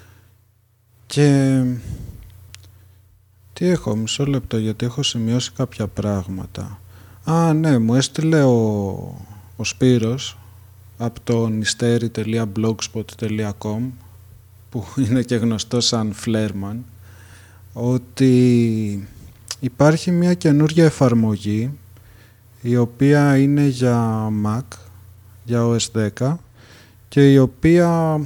Και τι έχω, μισό λεπτό, γιατί έχω σημειώσει κάποια πράγματα. Α, ναι, μου έστειλε ο, ο Σπύρος από το νηστέρι τελεία blogspot τελεία com, που είναι και γνωστό σαν Φλέρμαν, ότι υπάρχει μια καινούργια εφαρμογή η οποία είναι για Mac, για ο ες δέκα, και η οποία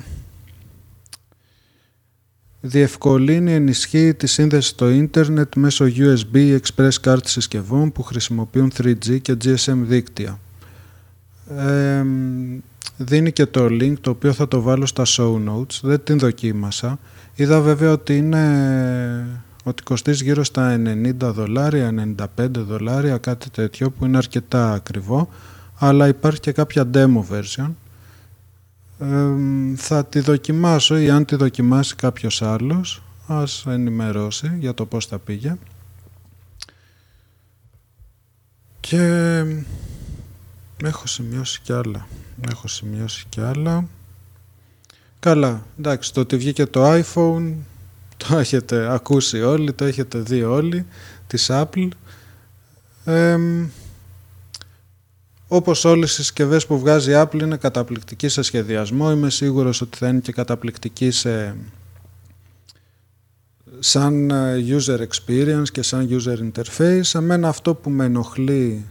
διευκολύνει, ενισχύει τη σύνδεση στο ίντερνετ μέσω γιου ες μπι Express card συσκευών που χρησιμοποιούν θρι τζι και τζι ες εμ δίκτυα. Ε, δίνει και το link, το οποίο θα το βάλω στα show notes. Δεν την δοκίμασα. Είδα βέβαια ότι είναι... ότι κοστίζει γύρω στα ενενήντα δολάρια, ενενήντα πέντε δολάρια, κάτι τέτοιο, που είναι αρκετά ακριβό, αλλά υπάρχει και κάποια demo version. Ε, θα τη δοκιμάσω, ή αν τη δοκιμάσει κάποιος άλλος ας ενημερώσει για το πώς θα πήγε. Και έχω σημειώσει κι άλλα έχω σημειώσει κι άλλα καλά, εντάξει, το ότι βγήκε το iPhone το έχετε ακούσει όλοι, το έχετε δει όλοι, της Apple. Ε, όπως όλες οι συσκευές που βγάζει η Apple είναι καταπληκτική σε σχεδιασμό, είμαι σίγουρος ότι θα είναι και καταπληκτική σε, σαν user experience και σαν user interface. Εμένα αυτό που με ενοχλεί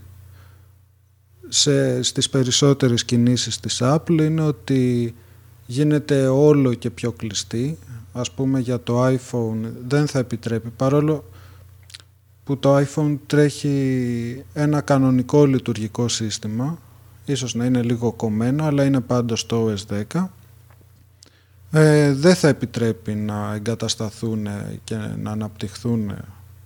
σε, στις περισσότερες κινήσεις της Apple είναι ότι γίνεται όλο και πιο κλειστή. Ας πούμε για το iPhone δεν θα επιτρέπει, παρόλο που το iPhone τρέχει ένα κανονικό λειτουργικό σύστημα, ίσως να είναι λίγο κομμένο, αλλά είναι πάντως το ο ες δέκα. Ε, δεν θα επιτρέπει να εγκατασταθούν και να αναπτυχθούν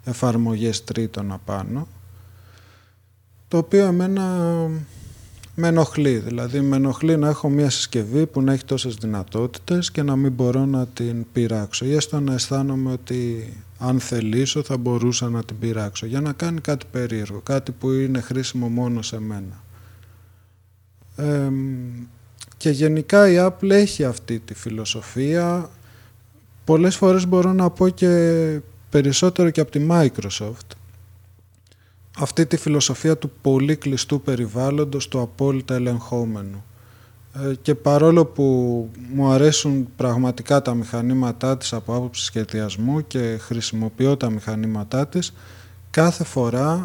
εφαρμογές τρίτων απάνω, το οποίο εμένα με ενοχλεί. Δηλαδή με ενοχλεί να έχω μια συσκευή που να έχει τόσες δυνατότητες και να μην μπορώ να την πειράξω, ή έστω να αισθάνομαι ότι αν θελήσω θα μπορούσα να την πειράξω για να κάνει κάτι περίεργο, κάτι που είναι χρήσιμο μόνο σε μένα. Ε, και γενικά η Apple έχει αυτή τη φιλοσοφία, πολλές φορές μπορώ να πω και περισσότερο και από τη Microsoft, αυτή τη φιλοσοφία του πολύ κλειστού περιβάλλοντος, του απόλυτα ελεγχόμενου. Ε, και παρόλο που μου αρέσουν πραγματικά τα μηχανήματά της από άποψη σχεδιασμού και χρησιμοποιώ τα μηχανήματά της, κάθε φορά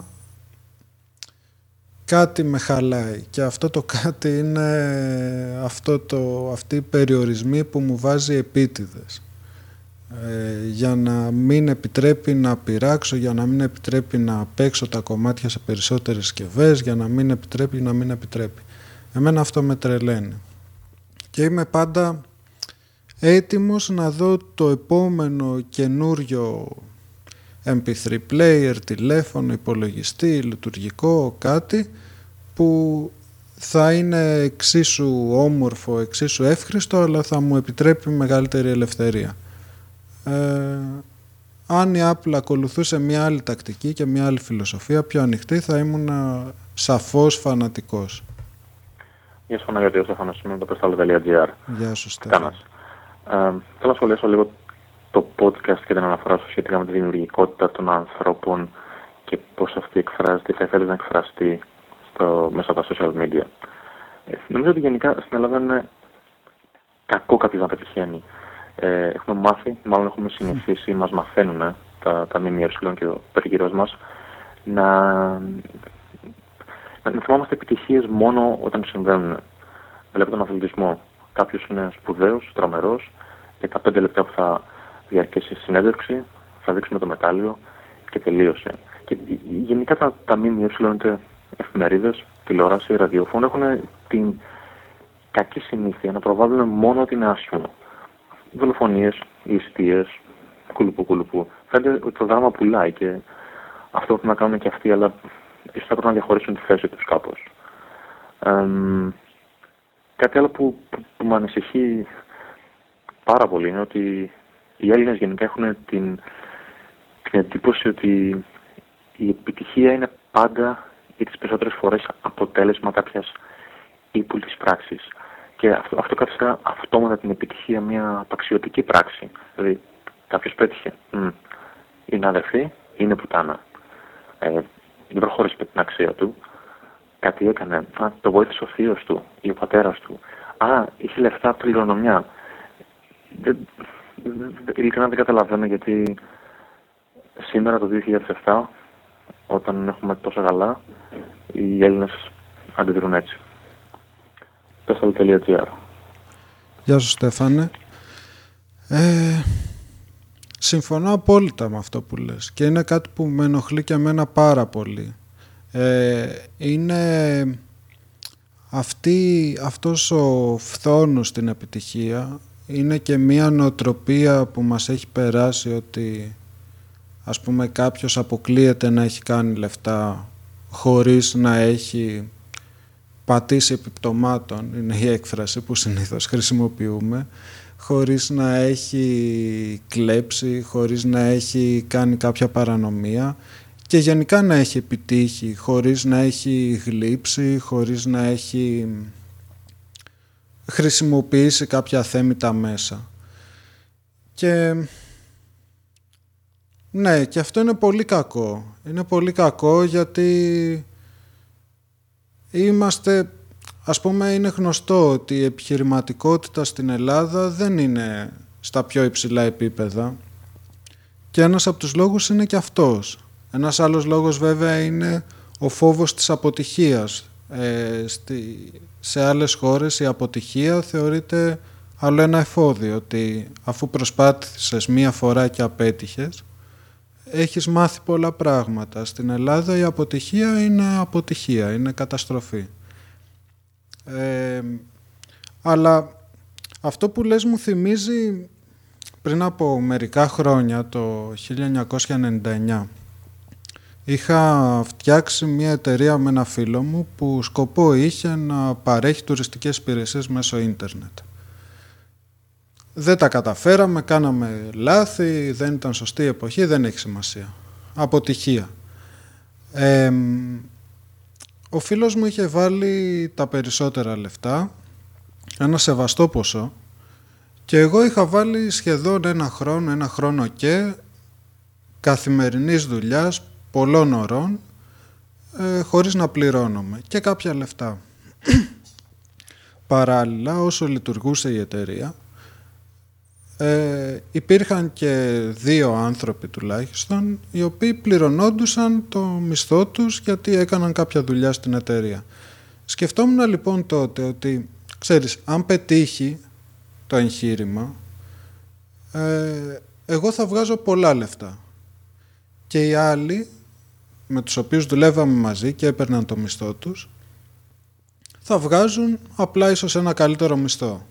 κάτι με χαλάει, και αυτό το κάτι είναι αυτό το, αυτοί οι περιορισμοί που μου βάζει επίτηδες. Ε, για να μην επιτρέπει να πειράξω, για να μην επιτρέπει να παίξω τα κομμάτια σε περισσότερες συσκευές, για να μην επιτρέπει, να μην επιτρέπει. Εμένα αυτό με τρελαίνει. Και είμαι πάντα έτοιμος να δω το επόμενο καινούριο εμ πι θρι player, τηλέφωνο, υπολογιστή, λειτουργικό, κάτι που θα είναι εξίσου όμορφο, εξίσου εύχριστο, αλλά θα μου επιτρέπει μεγαλύτερη ελευθερία. Ε, αν η Apple ακολουθούσε μια άλλη τακτική και μια άλλη φιλοσοφία πιο ανοιχτή, θα ήμουν σαφώς φανατικός. Γεια σου Παναγιώτη, ο Στέφανος, είμαι το πεστάλο τελεία τζι άρ. Γεια σου Στέφανο. Ε, θέλω να σχολιάσω λίγο το podcast και την αναφορά σου σχετικά με τη δημιουργικότητα των ανθρώπων και πώς αυτή εκφράζεται, θα ήθελε να εκφραστεί στο, μέσα από τα social media. Ε, νομίζω ότι γενικά στην Ελλάδα είναι κακό κάποιος να πετυχαίνει. Ε, έχουμε μάθει, μάλλον έχουμε συνηθίσει, μας μαθαίνουν τα, τα ΜΜΕ και ο περιγυρός μας να, να θυμάμαστε επιτυχίες μόνο όταν συμβαίνουν. Βλέπω τον αθλητισμό. Κάποιος είναι σπουδαίος, τρομερός, και τα πέντε λεπτά που θα διαρκέσει η συνέντευξη θα δείξουμε το μετάλλιο και τελείωσε. Και γενικά τα, τα ΜΜΕ, είτε εφημερίδες, τηλεόραση, ραδιοφώνου, έχουν την κακή συνήθεια να προβάλλουν μόνο ότι είναι άσχημο. Δολοφονίες, ληστείες, κουλουπού κουλουπού. Φαίνεται ότι το δράμα πουλάει και αυτό πρέπει να κάνουν και αυτοί, αλλά ίσως θα πρέπει να διαχωρίσουν τη θέση τους κάπως. Ε, κάτι άλλο που, που, που με ανησυχεί πάρα πολύ είναι ότι οι Έλληνες γενικά έχουν την, την εντύπωση ότι η επιτυχία είναι πάντα ή τις περισσότερες φορές αποτέλεσμα κάποιας ύπουλτης πράξης. Και αυτό, αυτό καθιστά αυτόματα την επιτυχία μια απαξιωτική πράξη. Δηλαδή, κάποιος πέτυχε. Mm. Είναι αδερφή, είναι πουτάνα. Ε, δεν προχώρησε με την αξία του. Κάτι έκανε. Α, το βοήθησε ο θείος του ή ο πατέρας του. Α, είχε λεφτά από κληρονομιά. Δεν, ειλικρινά δεν καταλαβαίνω γιατί σήμερα το δύο χιλιάδες επτά, όταν έχουμε τόσα καλά, οι Έλληνες αντιδρούν έτσι. πεστάλο τελεία τζι άρ. Γεια σου Στέφανε. Ε, συμφωνώ απόλυτα με αυτό που λες και είναι κάτι που με ενοχλεί και εμένα πάρα πολύ. Ε, είναι αυτή, αυτός ο φθόνος στην επιτυχία είναι και μια νοοτροπία που μας έχει περάσει ότι ας πούμε κάποιος αποκλείεται να έχει κάνει λεφτά χωρίς να έχει πατήσει επιπτωμάτων, είναι η έκφραση που συνήθως χρησιμοποιούμε, χωρίς να έχει κλέψει, χωρίς να έχει κάνει κάποια παρανομία και γενικά να έχει επιτύχει, χωρίς να έχει γλύψει, χωρίς να έχει χρησιμοποιήσει κάποια αθέμητα μέσα. Και ναι, και αυτό είναι πολύ κακό. Είναι πολύ κακό γιατί είμαστε, ας πούμε, είναι γνωστό ότι η επιχειρηματικότητα στην Ελλάδα δεν είναι στα πιο υψηλά επίπεδα και ένας από τους λόγους είναι και αυτός. Ένας άλλος λόγος βέβαια είναι ο φόβος της αποτυχίας. Ε, στη, σε άλλες χώρες η αποτυχία θεωρείται άλλο ένα εφόδιο, ότι αφού προσπάθησες μία φορά και απέτυχες, έχεις μάθει πολλά πράγματα. Στην Ελλάδα η αποτυχία είναι αποτυχία, είναι καταστροφή. Ε, αλλά αυτό που λες μου θυμίζει πριν από μερικά χρόνια, το χίλια εννιακόσια ενενήντα εννιά, είχα φτιάξει μια εταιρεία με ένα φίλο μου που σκοπό είχε να παρέχει τουριστικές υπηρεσίες μέσω ίντερνετ. Δεν τα καταφέραμε, κάναμε λάθη, δεν ήταν σωστή η εποχή, δεν έχει σημασία. Αποτυχία. Ε, ο φίλος μου είχε βάλει τα περισσότερα λεφτά, ένα σεβαστό ποσό, και εγώ είχα βάλει σχεδόν ένα χρόνο, ένα χρόνο και καθημερινής δουλειάς, πολλών ωρών, ε, χωρίς να πληρώνομαι, και κάποια λεφτά. Παράλληλα, όσο λειτουργούσε η εταιρεία, ε, υπήρχαν και δύο άνθρωποι τουλάχιστον, οι οποίοι πληρωνόντουσαν το μισθό τους γιατί έκαναν κάποια δουλειά στην εταιρεία. Σκεφτόμουν λοιπόν τότε ότι, ξέρεις, αν πετύχει το εγχείρημα, ε, εγώ θα βγάζω πολλά λεφτά. Και οι άλλοι, με τους οποίους δουλεύαμε μαζί και έπαιρναν το μισθό τους, θα βγάζουν απλά ίσως ένα καλύτερο μισθό.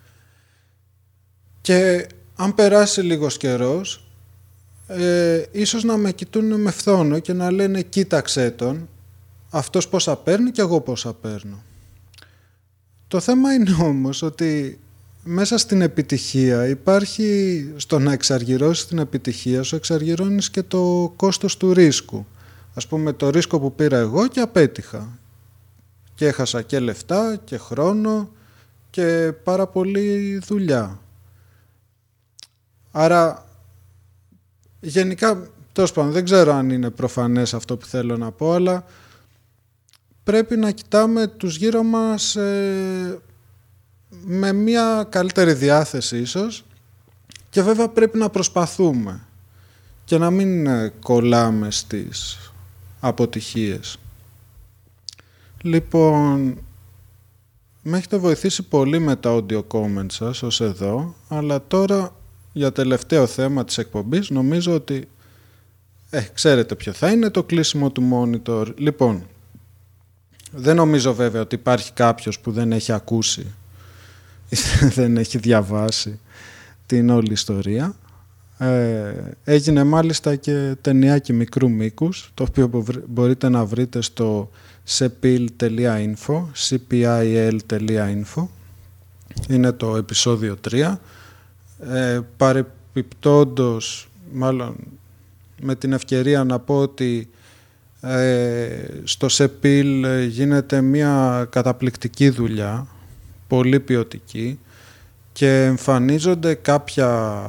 Και αν περάσει λίγος καιρός, ε, ίσως να με κοιτούν με φθόνο και να λένε κοίταξέ τον, αυτός πόσα παίρνει και εγώ πόσα παίρνω. Το θέμα είναι όμως ότι μέσα στην επιτυχία υπάρχει, στο να εξαργυρώσεις την επιτυχία σου, εξαργυρώνεις και το κόστος του ρίσκου. Ας πούμε, το ρίσκο που πήρα εγώ και απέτυχα. Και έχασα και λεφτά και χρόνο και πάρα πολύ δουλειά. Άρα, γενικά, τέλος πάντων, δεν ξέρω αν είναι προφανές αυτό που θέλω να πω, αλλά πρέπει να κοιτάμε τους γύρω μας ε, με μια καλύτερη διάθεση ίσως, και βέβαια πρέπει να προσπαθούμε και να μην κολλάμε στις αποτυχίες. Λοιπόν, με έχετε βοηθήσει πολύ με τα audio comments σας ως εδώ, αλλά τώρα για τελευταίο θέμα της εκπομπής νομίζω ότι ε, ξέρετε ποιο θα είναι, το κλείσιμο του monitor. Λοιπόν, δεν νομίζω βέβαια ότι υπάρχει κάποιος που δεν έχει ακούσει ή δεν έχει διαβάσει την όλη ιστορία. Ε, έγινε μάλιστα και ταινιάκι μικρού μήκους, το οποίο μπορείτε να βρείτε στο sepil τελεία info, cpil τελεία info. Είναι το επεισόδιο τρία. Ε, παρεπιπτόντως, μάλλον με την ευκαιρία να πω ότι ε, στο sepil γίνεται μια καταπληκτική δουλειά, πολύ ποιοτική, και εμφανίζονται κάποια,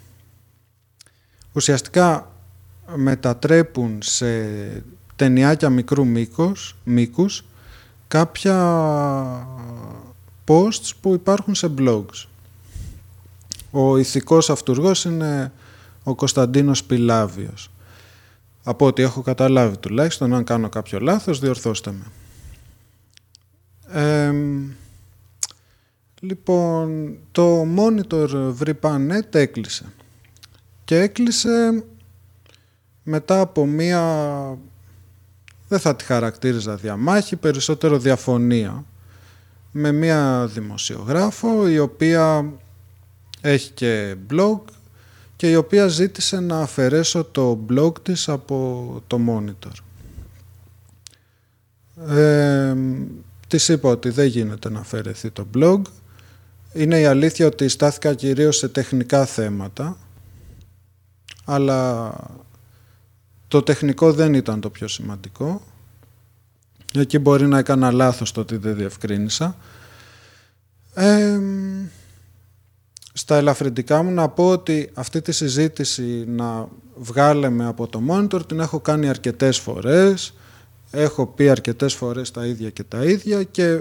ουσιαστικά μετατρέπουν σε ταινιάκια μικρού μήκους, μήκους κάποια posts που υπάρχουν σε blogs. Ο ηθικός αυτουργός είναι ο Κωνσταντίνος Πιλάβιος. Από ό,τι έχω καταλάβει τουλάχιστον, αν κάνω κάποιο λάθος, διορθώστε με. Ε, λοιπόν, το monitor βρυπανετ έκλεισε. Και έκλεισε μετά από μία, δεν θα τη χαρακτήριζα διαμάχη, περισσότερο διαφωνία, με μία δημοσιογράφο η οποία έχει και blog και η οποία ζήτησε να αφαιρέσω το blog της από το monitor. Ε, της είπα ότι δεν γίνεται να αφαιρεθεί το blog. Είναι η αλήθεια ότι στάθηκα κυρίως σε τεχνικά θέματα, αλλά το τεχνικό δεν ήταν το πιο σημαντικό. Εκεί μπορεί να έκανα λάθος το ότι δεν διευκρίνησα. Ε, στα ελαφρυντικά μου να πω ότι αυτή τη συζήτηση να βγάλεμε από το monitor την έχω κάνει αρκετές φορές. Έχω πει αρκετές φορές τα ίδια και τα ίδια, και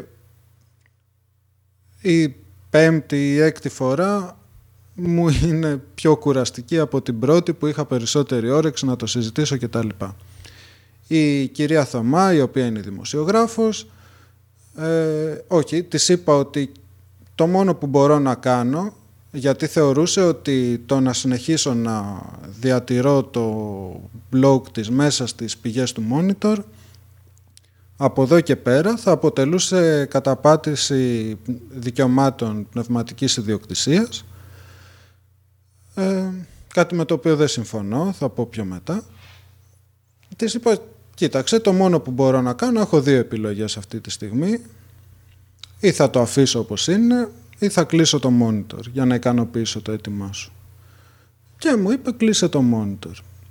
η πέμπτη ή έκτη φορά μου είναι πιο κουραστική από την πρώτη που είχα περισσότερη όρεξη να το συζητήσω κτλ. Η κυρία Θωμά, η οποία είναι δημοσιογράφος, ε, όχι, της είπα ότι το μόνο που μπορώ να κάνω, γιατί θεωρούσε ότι το να συνεχίσω να διατηρώ το blog της μέσα στις πηγές του monitor, από εδώ και πέρα θα αποτελούσε καταπάτηση δικαιωμάτων πνευματικής ιδιοκτησίας, ε, κάτι με το οποίο δεν συμφωνώ, θα πω πιο μετά. της είπα, κοίταξε, το μόνο που μπορώ να κάνω, έχω δύο επιλογές αυτή τη στιγμή. Ή θα το αφήσω όπως είναι, ή θα κλείσω το monitor για να ικανοποιήσω το αίτημά σου. Και μου είπε, κλείσε το monitor.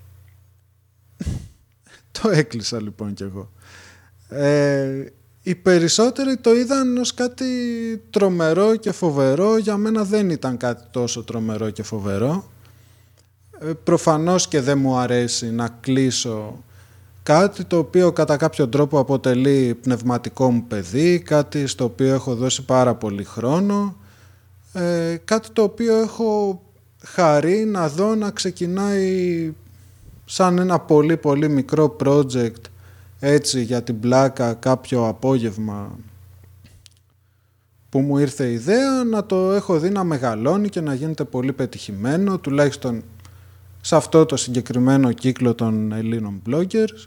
Το έκλεισα λοιπόν κι εγώ. Ε, οι περισσότεροι το είδαν ως κάτι τρομερό και φοβερό. Για μένα δεν ήταν κάτι τόσο τρομερό και φοβερό. Ε, προφανώς και δεν μου αρέσει να κλείσω κάτι το οποίο κατά κάποιο τρόπο αποτελεί πνευματικό μου παιδί, κάτι στο οποίο έχω δώσει πάρα πολύ χρόνο, ε, κάτι το οποίο έχω χαρεί να δω να ξεκινάει σαν ένα πολύ πολύ μικρό project, έτσι για την πλάκα, κάποιο απόγευμα που μου ήρθε η ιδέα, να το έχω δει να μεγαλώνει και να γίνεται πολύ πετυχημένο, τουλάχιστον σε αυτό το συγκεκριμένο κύκλο των Ελλήνων bloggers.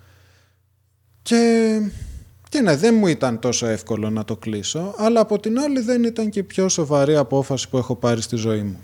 Και, και ναι, δεν μου ήταν τόσο εύκολο να το κλείσω, αλλά από την άλλη δεν ήταν και η πιο σοβαρή απόφαση που έχω πάρει στη ζωή μου.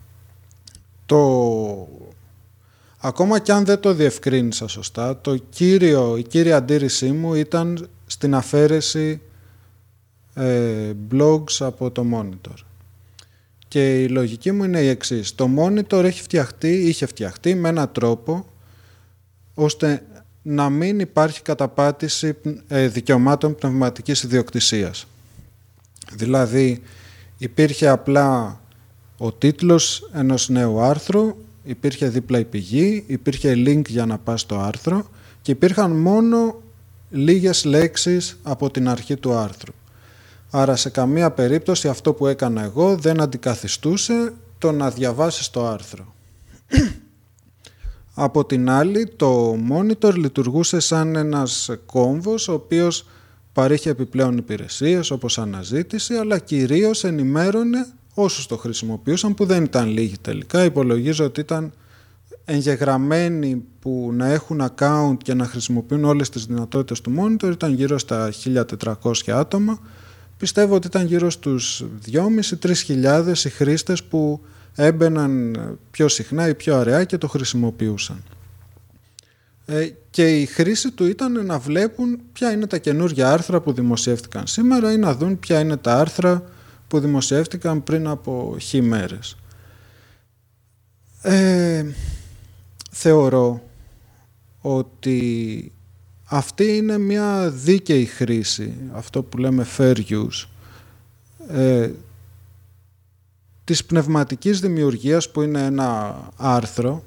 Το... Ακόμα κι αν δεν το διευκρίνησα σωστά, το κύριο, η κύρια αντίρρησή μου ήταν στην αφαίρεση ε, blogs από το monitor. Και η λογική μου είναι η εξής. Το monitor έχει φτιαχτεί, είχε φτιαχτεί με έναν τρόπο ώστε να μην υπάρχει καταπάτηση ε, δικαιωμάτων πνευματικής ιδιοκτησίας. Δηλαδή υπήρχε απλά ο τίτλος ενός νέου άρθρου, υπήρχε δίπλα η πηγή, υπήρχε link για να πας στο άρθρο και υπήρχαν μόνο λίγες λέξεις από την αρχή του άρθρου. Άρα σε καμία περίπτωση αυτό που έκανα εγώ δεν αντικαθιστούσε το να διαβάσεις το άρθρο. Από την άλλη, το monitor λειτουργούσε σαν ένας κόμβος ο οποίος παρήχε επιπλέον υπηρεσίες όπως αναζήτηση, αλλά κυρίως ενημέρωνε όσους το χρησιμοποιούσαν, που δεν ήταν λίγοι τελικά. Υπολογίζω ότι ήταν εγγεγραμμένοι που να έχουν account και να χρησιμοποιούν όλες τις δυνατότητες του monitor, ήταν γύρω στα χίλια τετρακόσια άτομα. Πιστεύω ότι ήταν γύρω στους δυόμισι με τρεις χιλιάδες οι χρήστες που έμπαιναν πιο συχνά ή πιο αραιά και το χρησιμοποιούσαν. Ε, και η χρήση του ήταν να βλέπουν ποια είναι τα καινούργια άρθρα που δημοσιεύτηκαν σήμερα ή να δουν ποια είναι τα άρθρα που δημοσιεύτηκαν πριν από χι μέρες. Ε, θεωρώ ότι αυτή είναι μια δίκαιη χρήση, αυτό που λέμε fair use, ε, της πνευματικής δημιουργίας, που είναι ένα άρθρο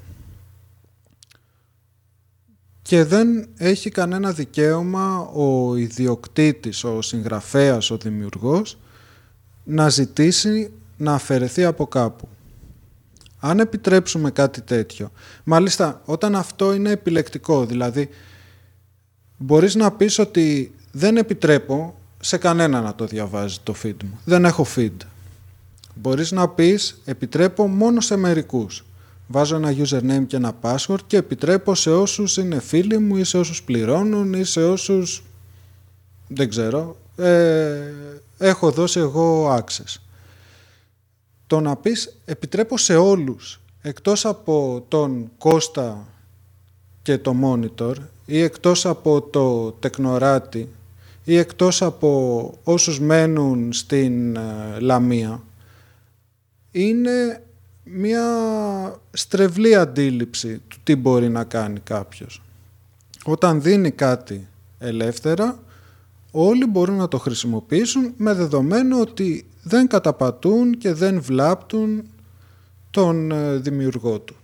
και δεν έχει κανένα δικαίωμα ο ιδιοκτήτης, ο συγγραφέας, ο δημιουργός να ζητήσει να αφαιρεθεί από κάπου. Αν επιτρέψουμε κάτι τέτοιο, μάλιστα όταν αυτό είναι επιλεκτικό, δηλαδή μπορείς να πεις ότι δεν επιτρέπω σε κανένα να το διαβάζει το feed μου, δεν έχω feed. Μπορείς να πεις επιτρέπω μόνο σε μερικούς. Βάζω ένα username και ένα password και επιτρέπω σε όσους είναι φίλοι μου ή σε όσους πληρώνουν ή σε όσους δεν ξέρω, ε, έχω δώσει εγώ access. Το να πεις επιτρέπω σε όλους εκτός από τον Κώστα και το monitor ή εκτός από το τεκνοράτη ή εκτός από όσους μένουν στην ε, Λαμία, είναι μια στρεβλή αντίληψη του τι μπορεί να κάνει κάποιος. Όταν δίνει κάτι ελεύθερα, όλοι μπορούν να το χρησιμοποιήσουν με δεδομένο ότι δεν καταπατούν και δεν βλάπτουν τον δημιουργό του.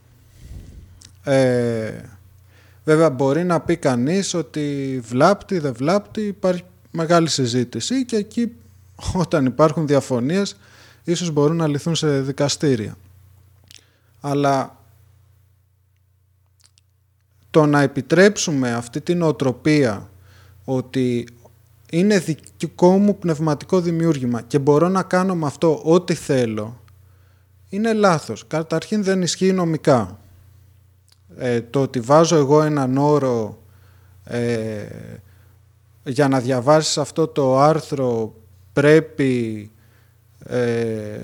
Ε, βέβαια μπορεί να πει κανείς ότι βλάπτει, δεν βλάπτει, υπάρχει μεγάλη συζήτηση και εκεί όταν υπάρχουν διαφωνίες ίσως μπορούν να λυθούν σε δικαστήρια. Αλλά το να επιτρέψουμε αυτή την οτροπία ότι είναι δικό μου πνευματικό δημιούργημα και μπορώ να κάνω με αυτό ό,τι θέλω, είναι λάθος. Καταρχήν δεν ισχύει νομικά. Ε, το ότι βάζω εγώ έναν όρο ε, για να διαβάσεις αυτό το άρθρο πρέπει ε,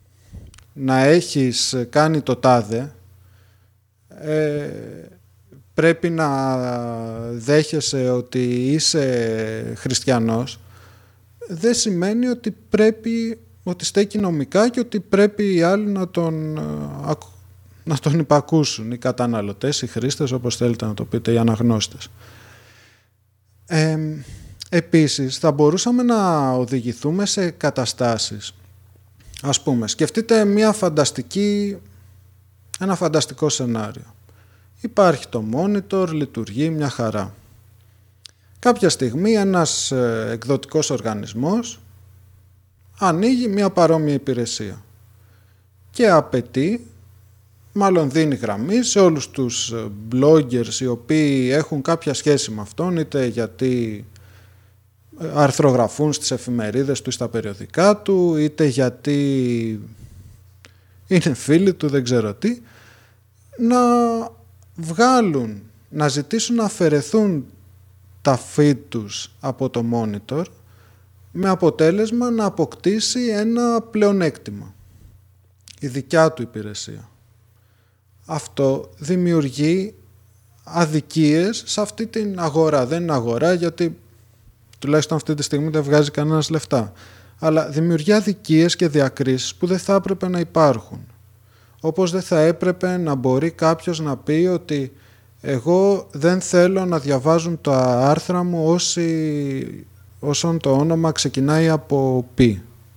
να έχεις κάνει το τάδε, ε, πρέπει να δέχεσαι ότι είσαι χριστιανός, δεν σημαίνει ότι πρέπει, ότι στέκει νομικά και ότι πρέπει οι άλλοι να τον, να τον υπακούσουν, οι καταναλωτές, οι χρήστες, όπως θέλετε να το πείτε, οι αναγνώστες. Ε, επίσης, θα μπορούσαμε να οδηγηθούμε σε καταστάσεις. Ας πούμε, σκεφτείτε μια φανταστική, ένα φανταστικό σενάριο. Υπάρχει το monitor, λειτουργεί μια χαρά. Κάποια στιγμή ένας εκδοτικός οργανισμός ανοίγει μια παρόμοια υπηρεσία και απαιτεί, μάλλον δίνει γραμμή σε όλους τους bloggers οι οποίοι έχουν κάποια σχέση με αυτόν, είτε γιατί αρθρογραφούν στις εφημερίδες του ή στα περιοδικά του, είτε γιατί είναι φίλοι του, δεν ξέρω τι, να βγάλουν, να ζητήσουν να αφαιρεθούν τα feed τους από το monitor, με αποτέλεσμα να αποκτήσει ένα πλεονέκτημα, η δικιά του υπηρεσία. Αυτό δημιουργεί αδικίες σε αυτή την αγορά. Δεν είναι αγορά γιατί τουλάχιστον αυτή τη στιγμή δεν βγάζει κανένας λεφτά. Αλλά δημιουργεί αδικίες και διακρίσεις που δεν θα έπρεπε να υπάρχουν. Όπως δεν θα έπρεπε να μπορεί κάποιος να πει ότι εγώ δεν θέλω να διαβάζουν τα άρθρα μου όσοι, όσον το όνομα ξεκινάει από π.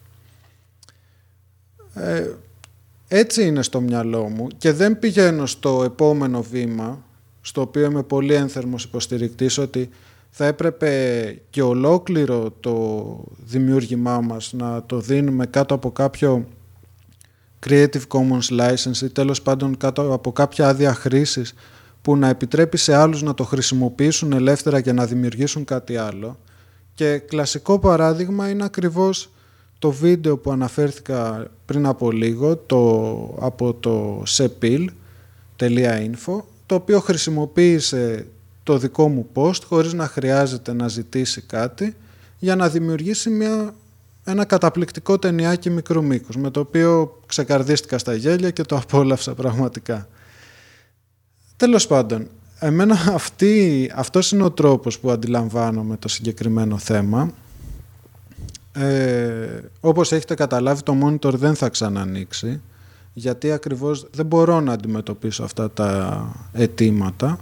Ε, έτσι είναι στο μυαλό μου και δεν πηγαίνω στο επόμενο βήμα, στο οποίο είμαι πολύ ένθερμος υποστηρικτής, ότι θα έπρεπε και ολόκληρο το δημιούργημά μας να το δίνουμε κάτω από κάποιο Creative Commons license ή τέλος πάντων κάτω από κάποια άδεια χρήσης που να επιτρέπει σε άλλους να το χρησιμοποιήσουν ελεύθερα και να δημιουργήσουν κάτι άλλο. Και κλασικό παράδειγμα είναι ακριβώς το βίντεο που αναφέρθηκα πριν από λίγο, το, από το sepil τελεία info, το οποίο χρησιμοποίησε το δικό μου post χωρίς να χρειάζεται να ζητήσει κάτι για να δημιουργήσει μια, ένα καταπληκτικό ταινιάκι μικρού μήκους, με το οποίο ξεκαρδίστηκα στα γέλια και το απόλαυσα πραγματικά. Τέλος πάντων, εμένα αυτή, αυτός είναι ο τρόπος που αντιλαμβάνομαι το συγκεκριμένο θέμα. Ε, όπως έχετε καταλάβει, το monitor δεν θα ξανανοίξει, γιατί ακριβώς δεν μπορώ να αντιμετωπίσω αυτά τα αιτήματα.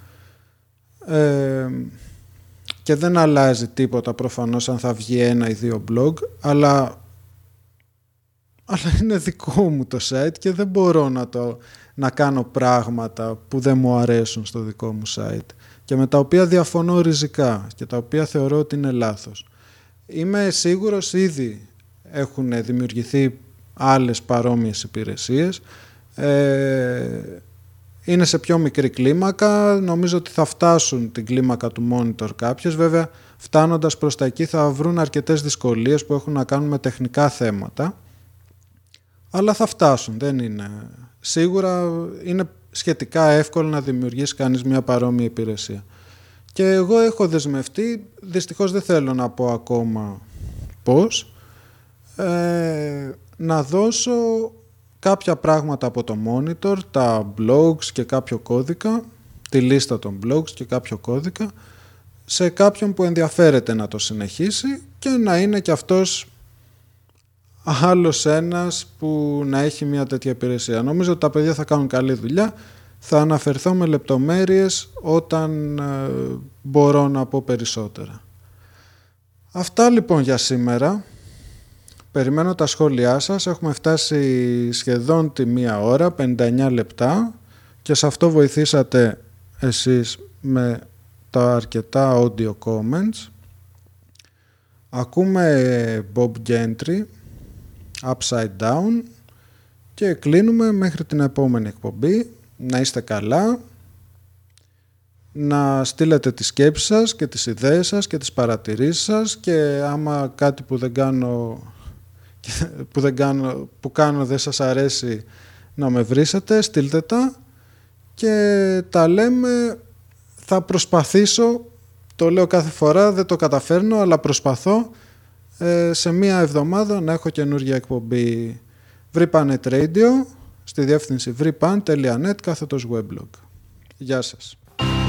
Ε, και δεν αλλάζει τίποτα προφανώς αν θα βγει ένα ή δύο blog, αλλά, αλλά είναι δικό μου το site και δεν μπορώ να, το, να κάνω πράγματα που δεν μου αρέσουν στο δικό μου site και με τα οποία διαφωνώ ριζικά και τα οποία θεωρώ ότι είναι λάθος. Είμαι σίγουρος ήδη έχουν δημιουργηθεί άλλες παρόμοιες υπηρεσίες. Ε, είναι σε πιο μικρή κλίμακα. Νομίζω ότι θα φτάσουν την κλίμακα του monitor κάποιες. Βέβαια, φτάνοντας προς τα εκεί θα βρουν αρκετές δυσκολίες που έχουν να κάνουν με τεχνικά θέματα. Αλλά θα φτάσουν. Δεν είναι. Σίγουρα είναι σχετικά εύκολο να δημιουργήσει κανείς μια παρόμοια υπηρεσία. Και εγώ έχω δεσμευτεί, δυστυχώς δεν θέλω να πω ακόμα πώς, ε, να δώσω κάποια πράγματα από το monitor, τα blogs και κάποιο κώδικα, τη λίστα των blogs και κάποιο κώδικα, σε κάποιον που ενδιαφέρεται να το συνεχίσει και να είναι και αυτός άλλος ένας που να έχει μια τέτοια υπηρεσία. Νομίζω ότι τα παιδιά θα κάνουν καλή δουλειά. Θα αναφερθώ με λεπτομέρειες όταν ε, μπορώ να πω περισσότερα. Αυτά λοιπόν για σήμερα. Περιμένω τα σχόλιά σας. Έχουμε φτάσει σχεδόν τη μία ώρα, πενήντα εννιά λεπτά, και σε αυτό βοηθήσατε εσείς με τα αρκετά audio comments. Ακούμε Bob Gentry, Upside Down, και κλείνουμε μέχρι την επόμενη εκπομπή. Να είστε καλά, να στείλετε τις σκέψεις σας και τις ιδέες σας και τις παρατηρήσεις σας, και άμα κάτι που δεν κάνω, που, δεν κάνω, που κάνω δεν σας αρέσει να με βρίσετε, στείλτε τα και τα λέμε. Θα προσπαθήσω, το λέω κάθε φορά, δεν το καταφέρνω, αλλά προσπαθώ ε, σε μία εβδομάδα να έχω καινούργια εκπομπή. Vripanet Radio, στη διεύθυνση vripan τελεία net κάθετος weblog. Γεια σας.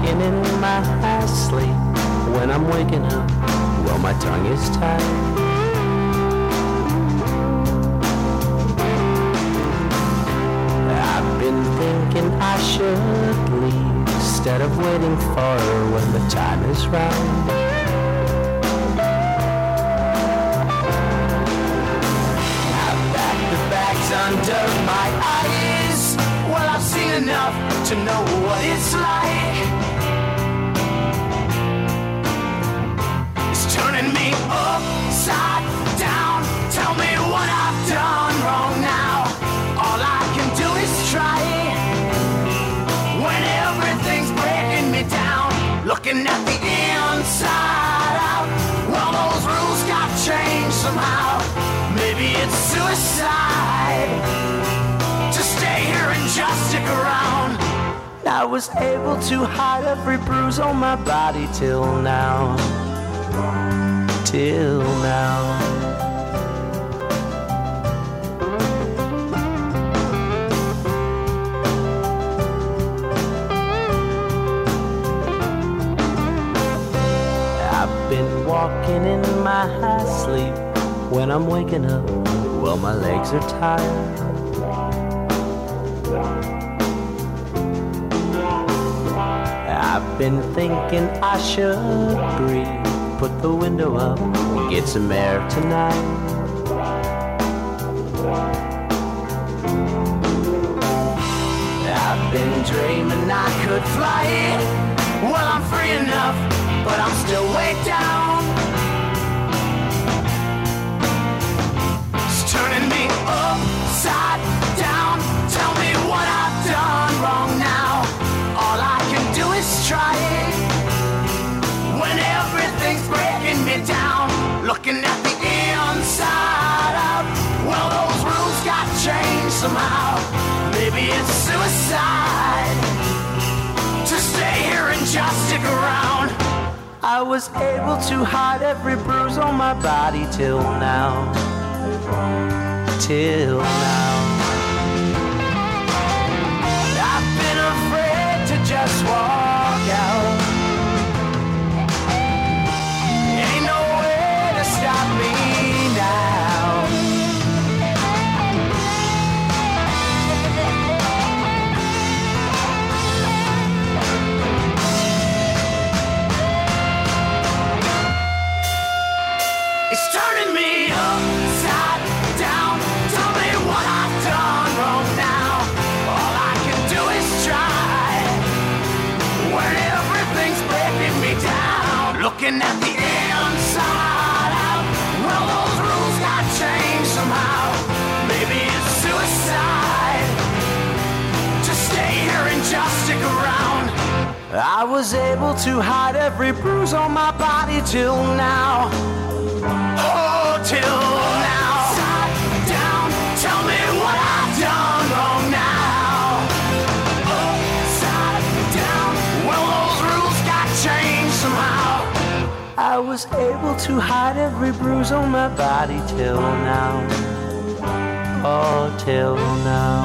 walking in my sleep. When I'm waking up, well, my tongue is tied. I've been thinking I should leave instead of waiting for her when the time is right. I've packed the bags under my eyes. Well, I've seen enough to know what it's like. It's turning me upside down. Tell me what I've done wrong now. All I can do is try. When everything's breaking me down, looking at the inside out. Well, those rules got changed somehow. Maybe it's suicide to stay here and just stick around. I was able to hide every bruise on my body till now. Till now. I've been walking in my sleep. When I'm waking up, well, my legs are tired. I've been thinking I should breathe. Put the window up, get some air tonight. I've been dreaming I could fly. Well, I'm free enough, but I'm still way down. It's turning me upside down. Tell me what I've done wrong now. All I can do is try. When everything's breaking me down, looking at the inside out. Well, those rules got changed somehow. Maybe it's suicide to stay here and just stick around. I was able to hide every bruise on my body till now. Till now. I've been afraid to just walk out. Stop me now. It's turning me upside down. Tell me what I've done wrong now. All I can do is try. When everything's breaking me down, looking at the inside out. Well, those rules got changed somehow. Maybe it's suicide to stay here and just stick around. I was able to hide every bruise on my body till now. Oh, till now. Upside down, tell me what I've done wrong now. Upside down, well, those rules got changed somehow. I was able to hide every bruise on my body till now. Oh, till now.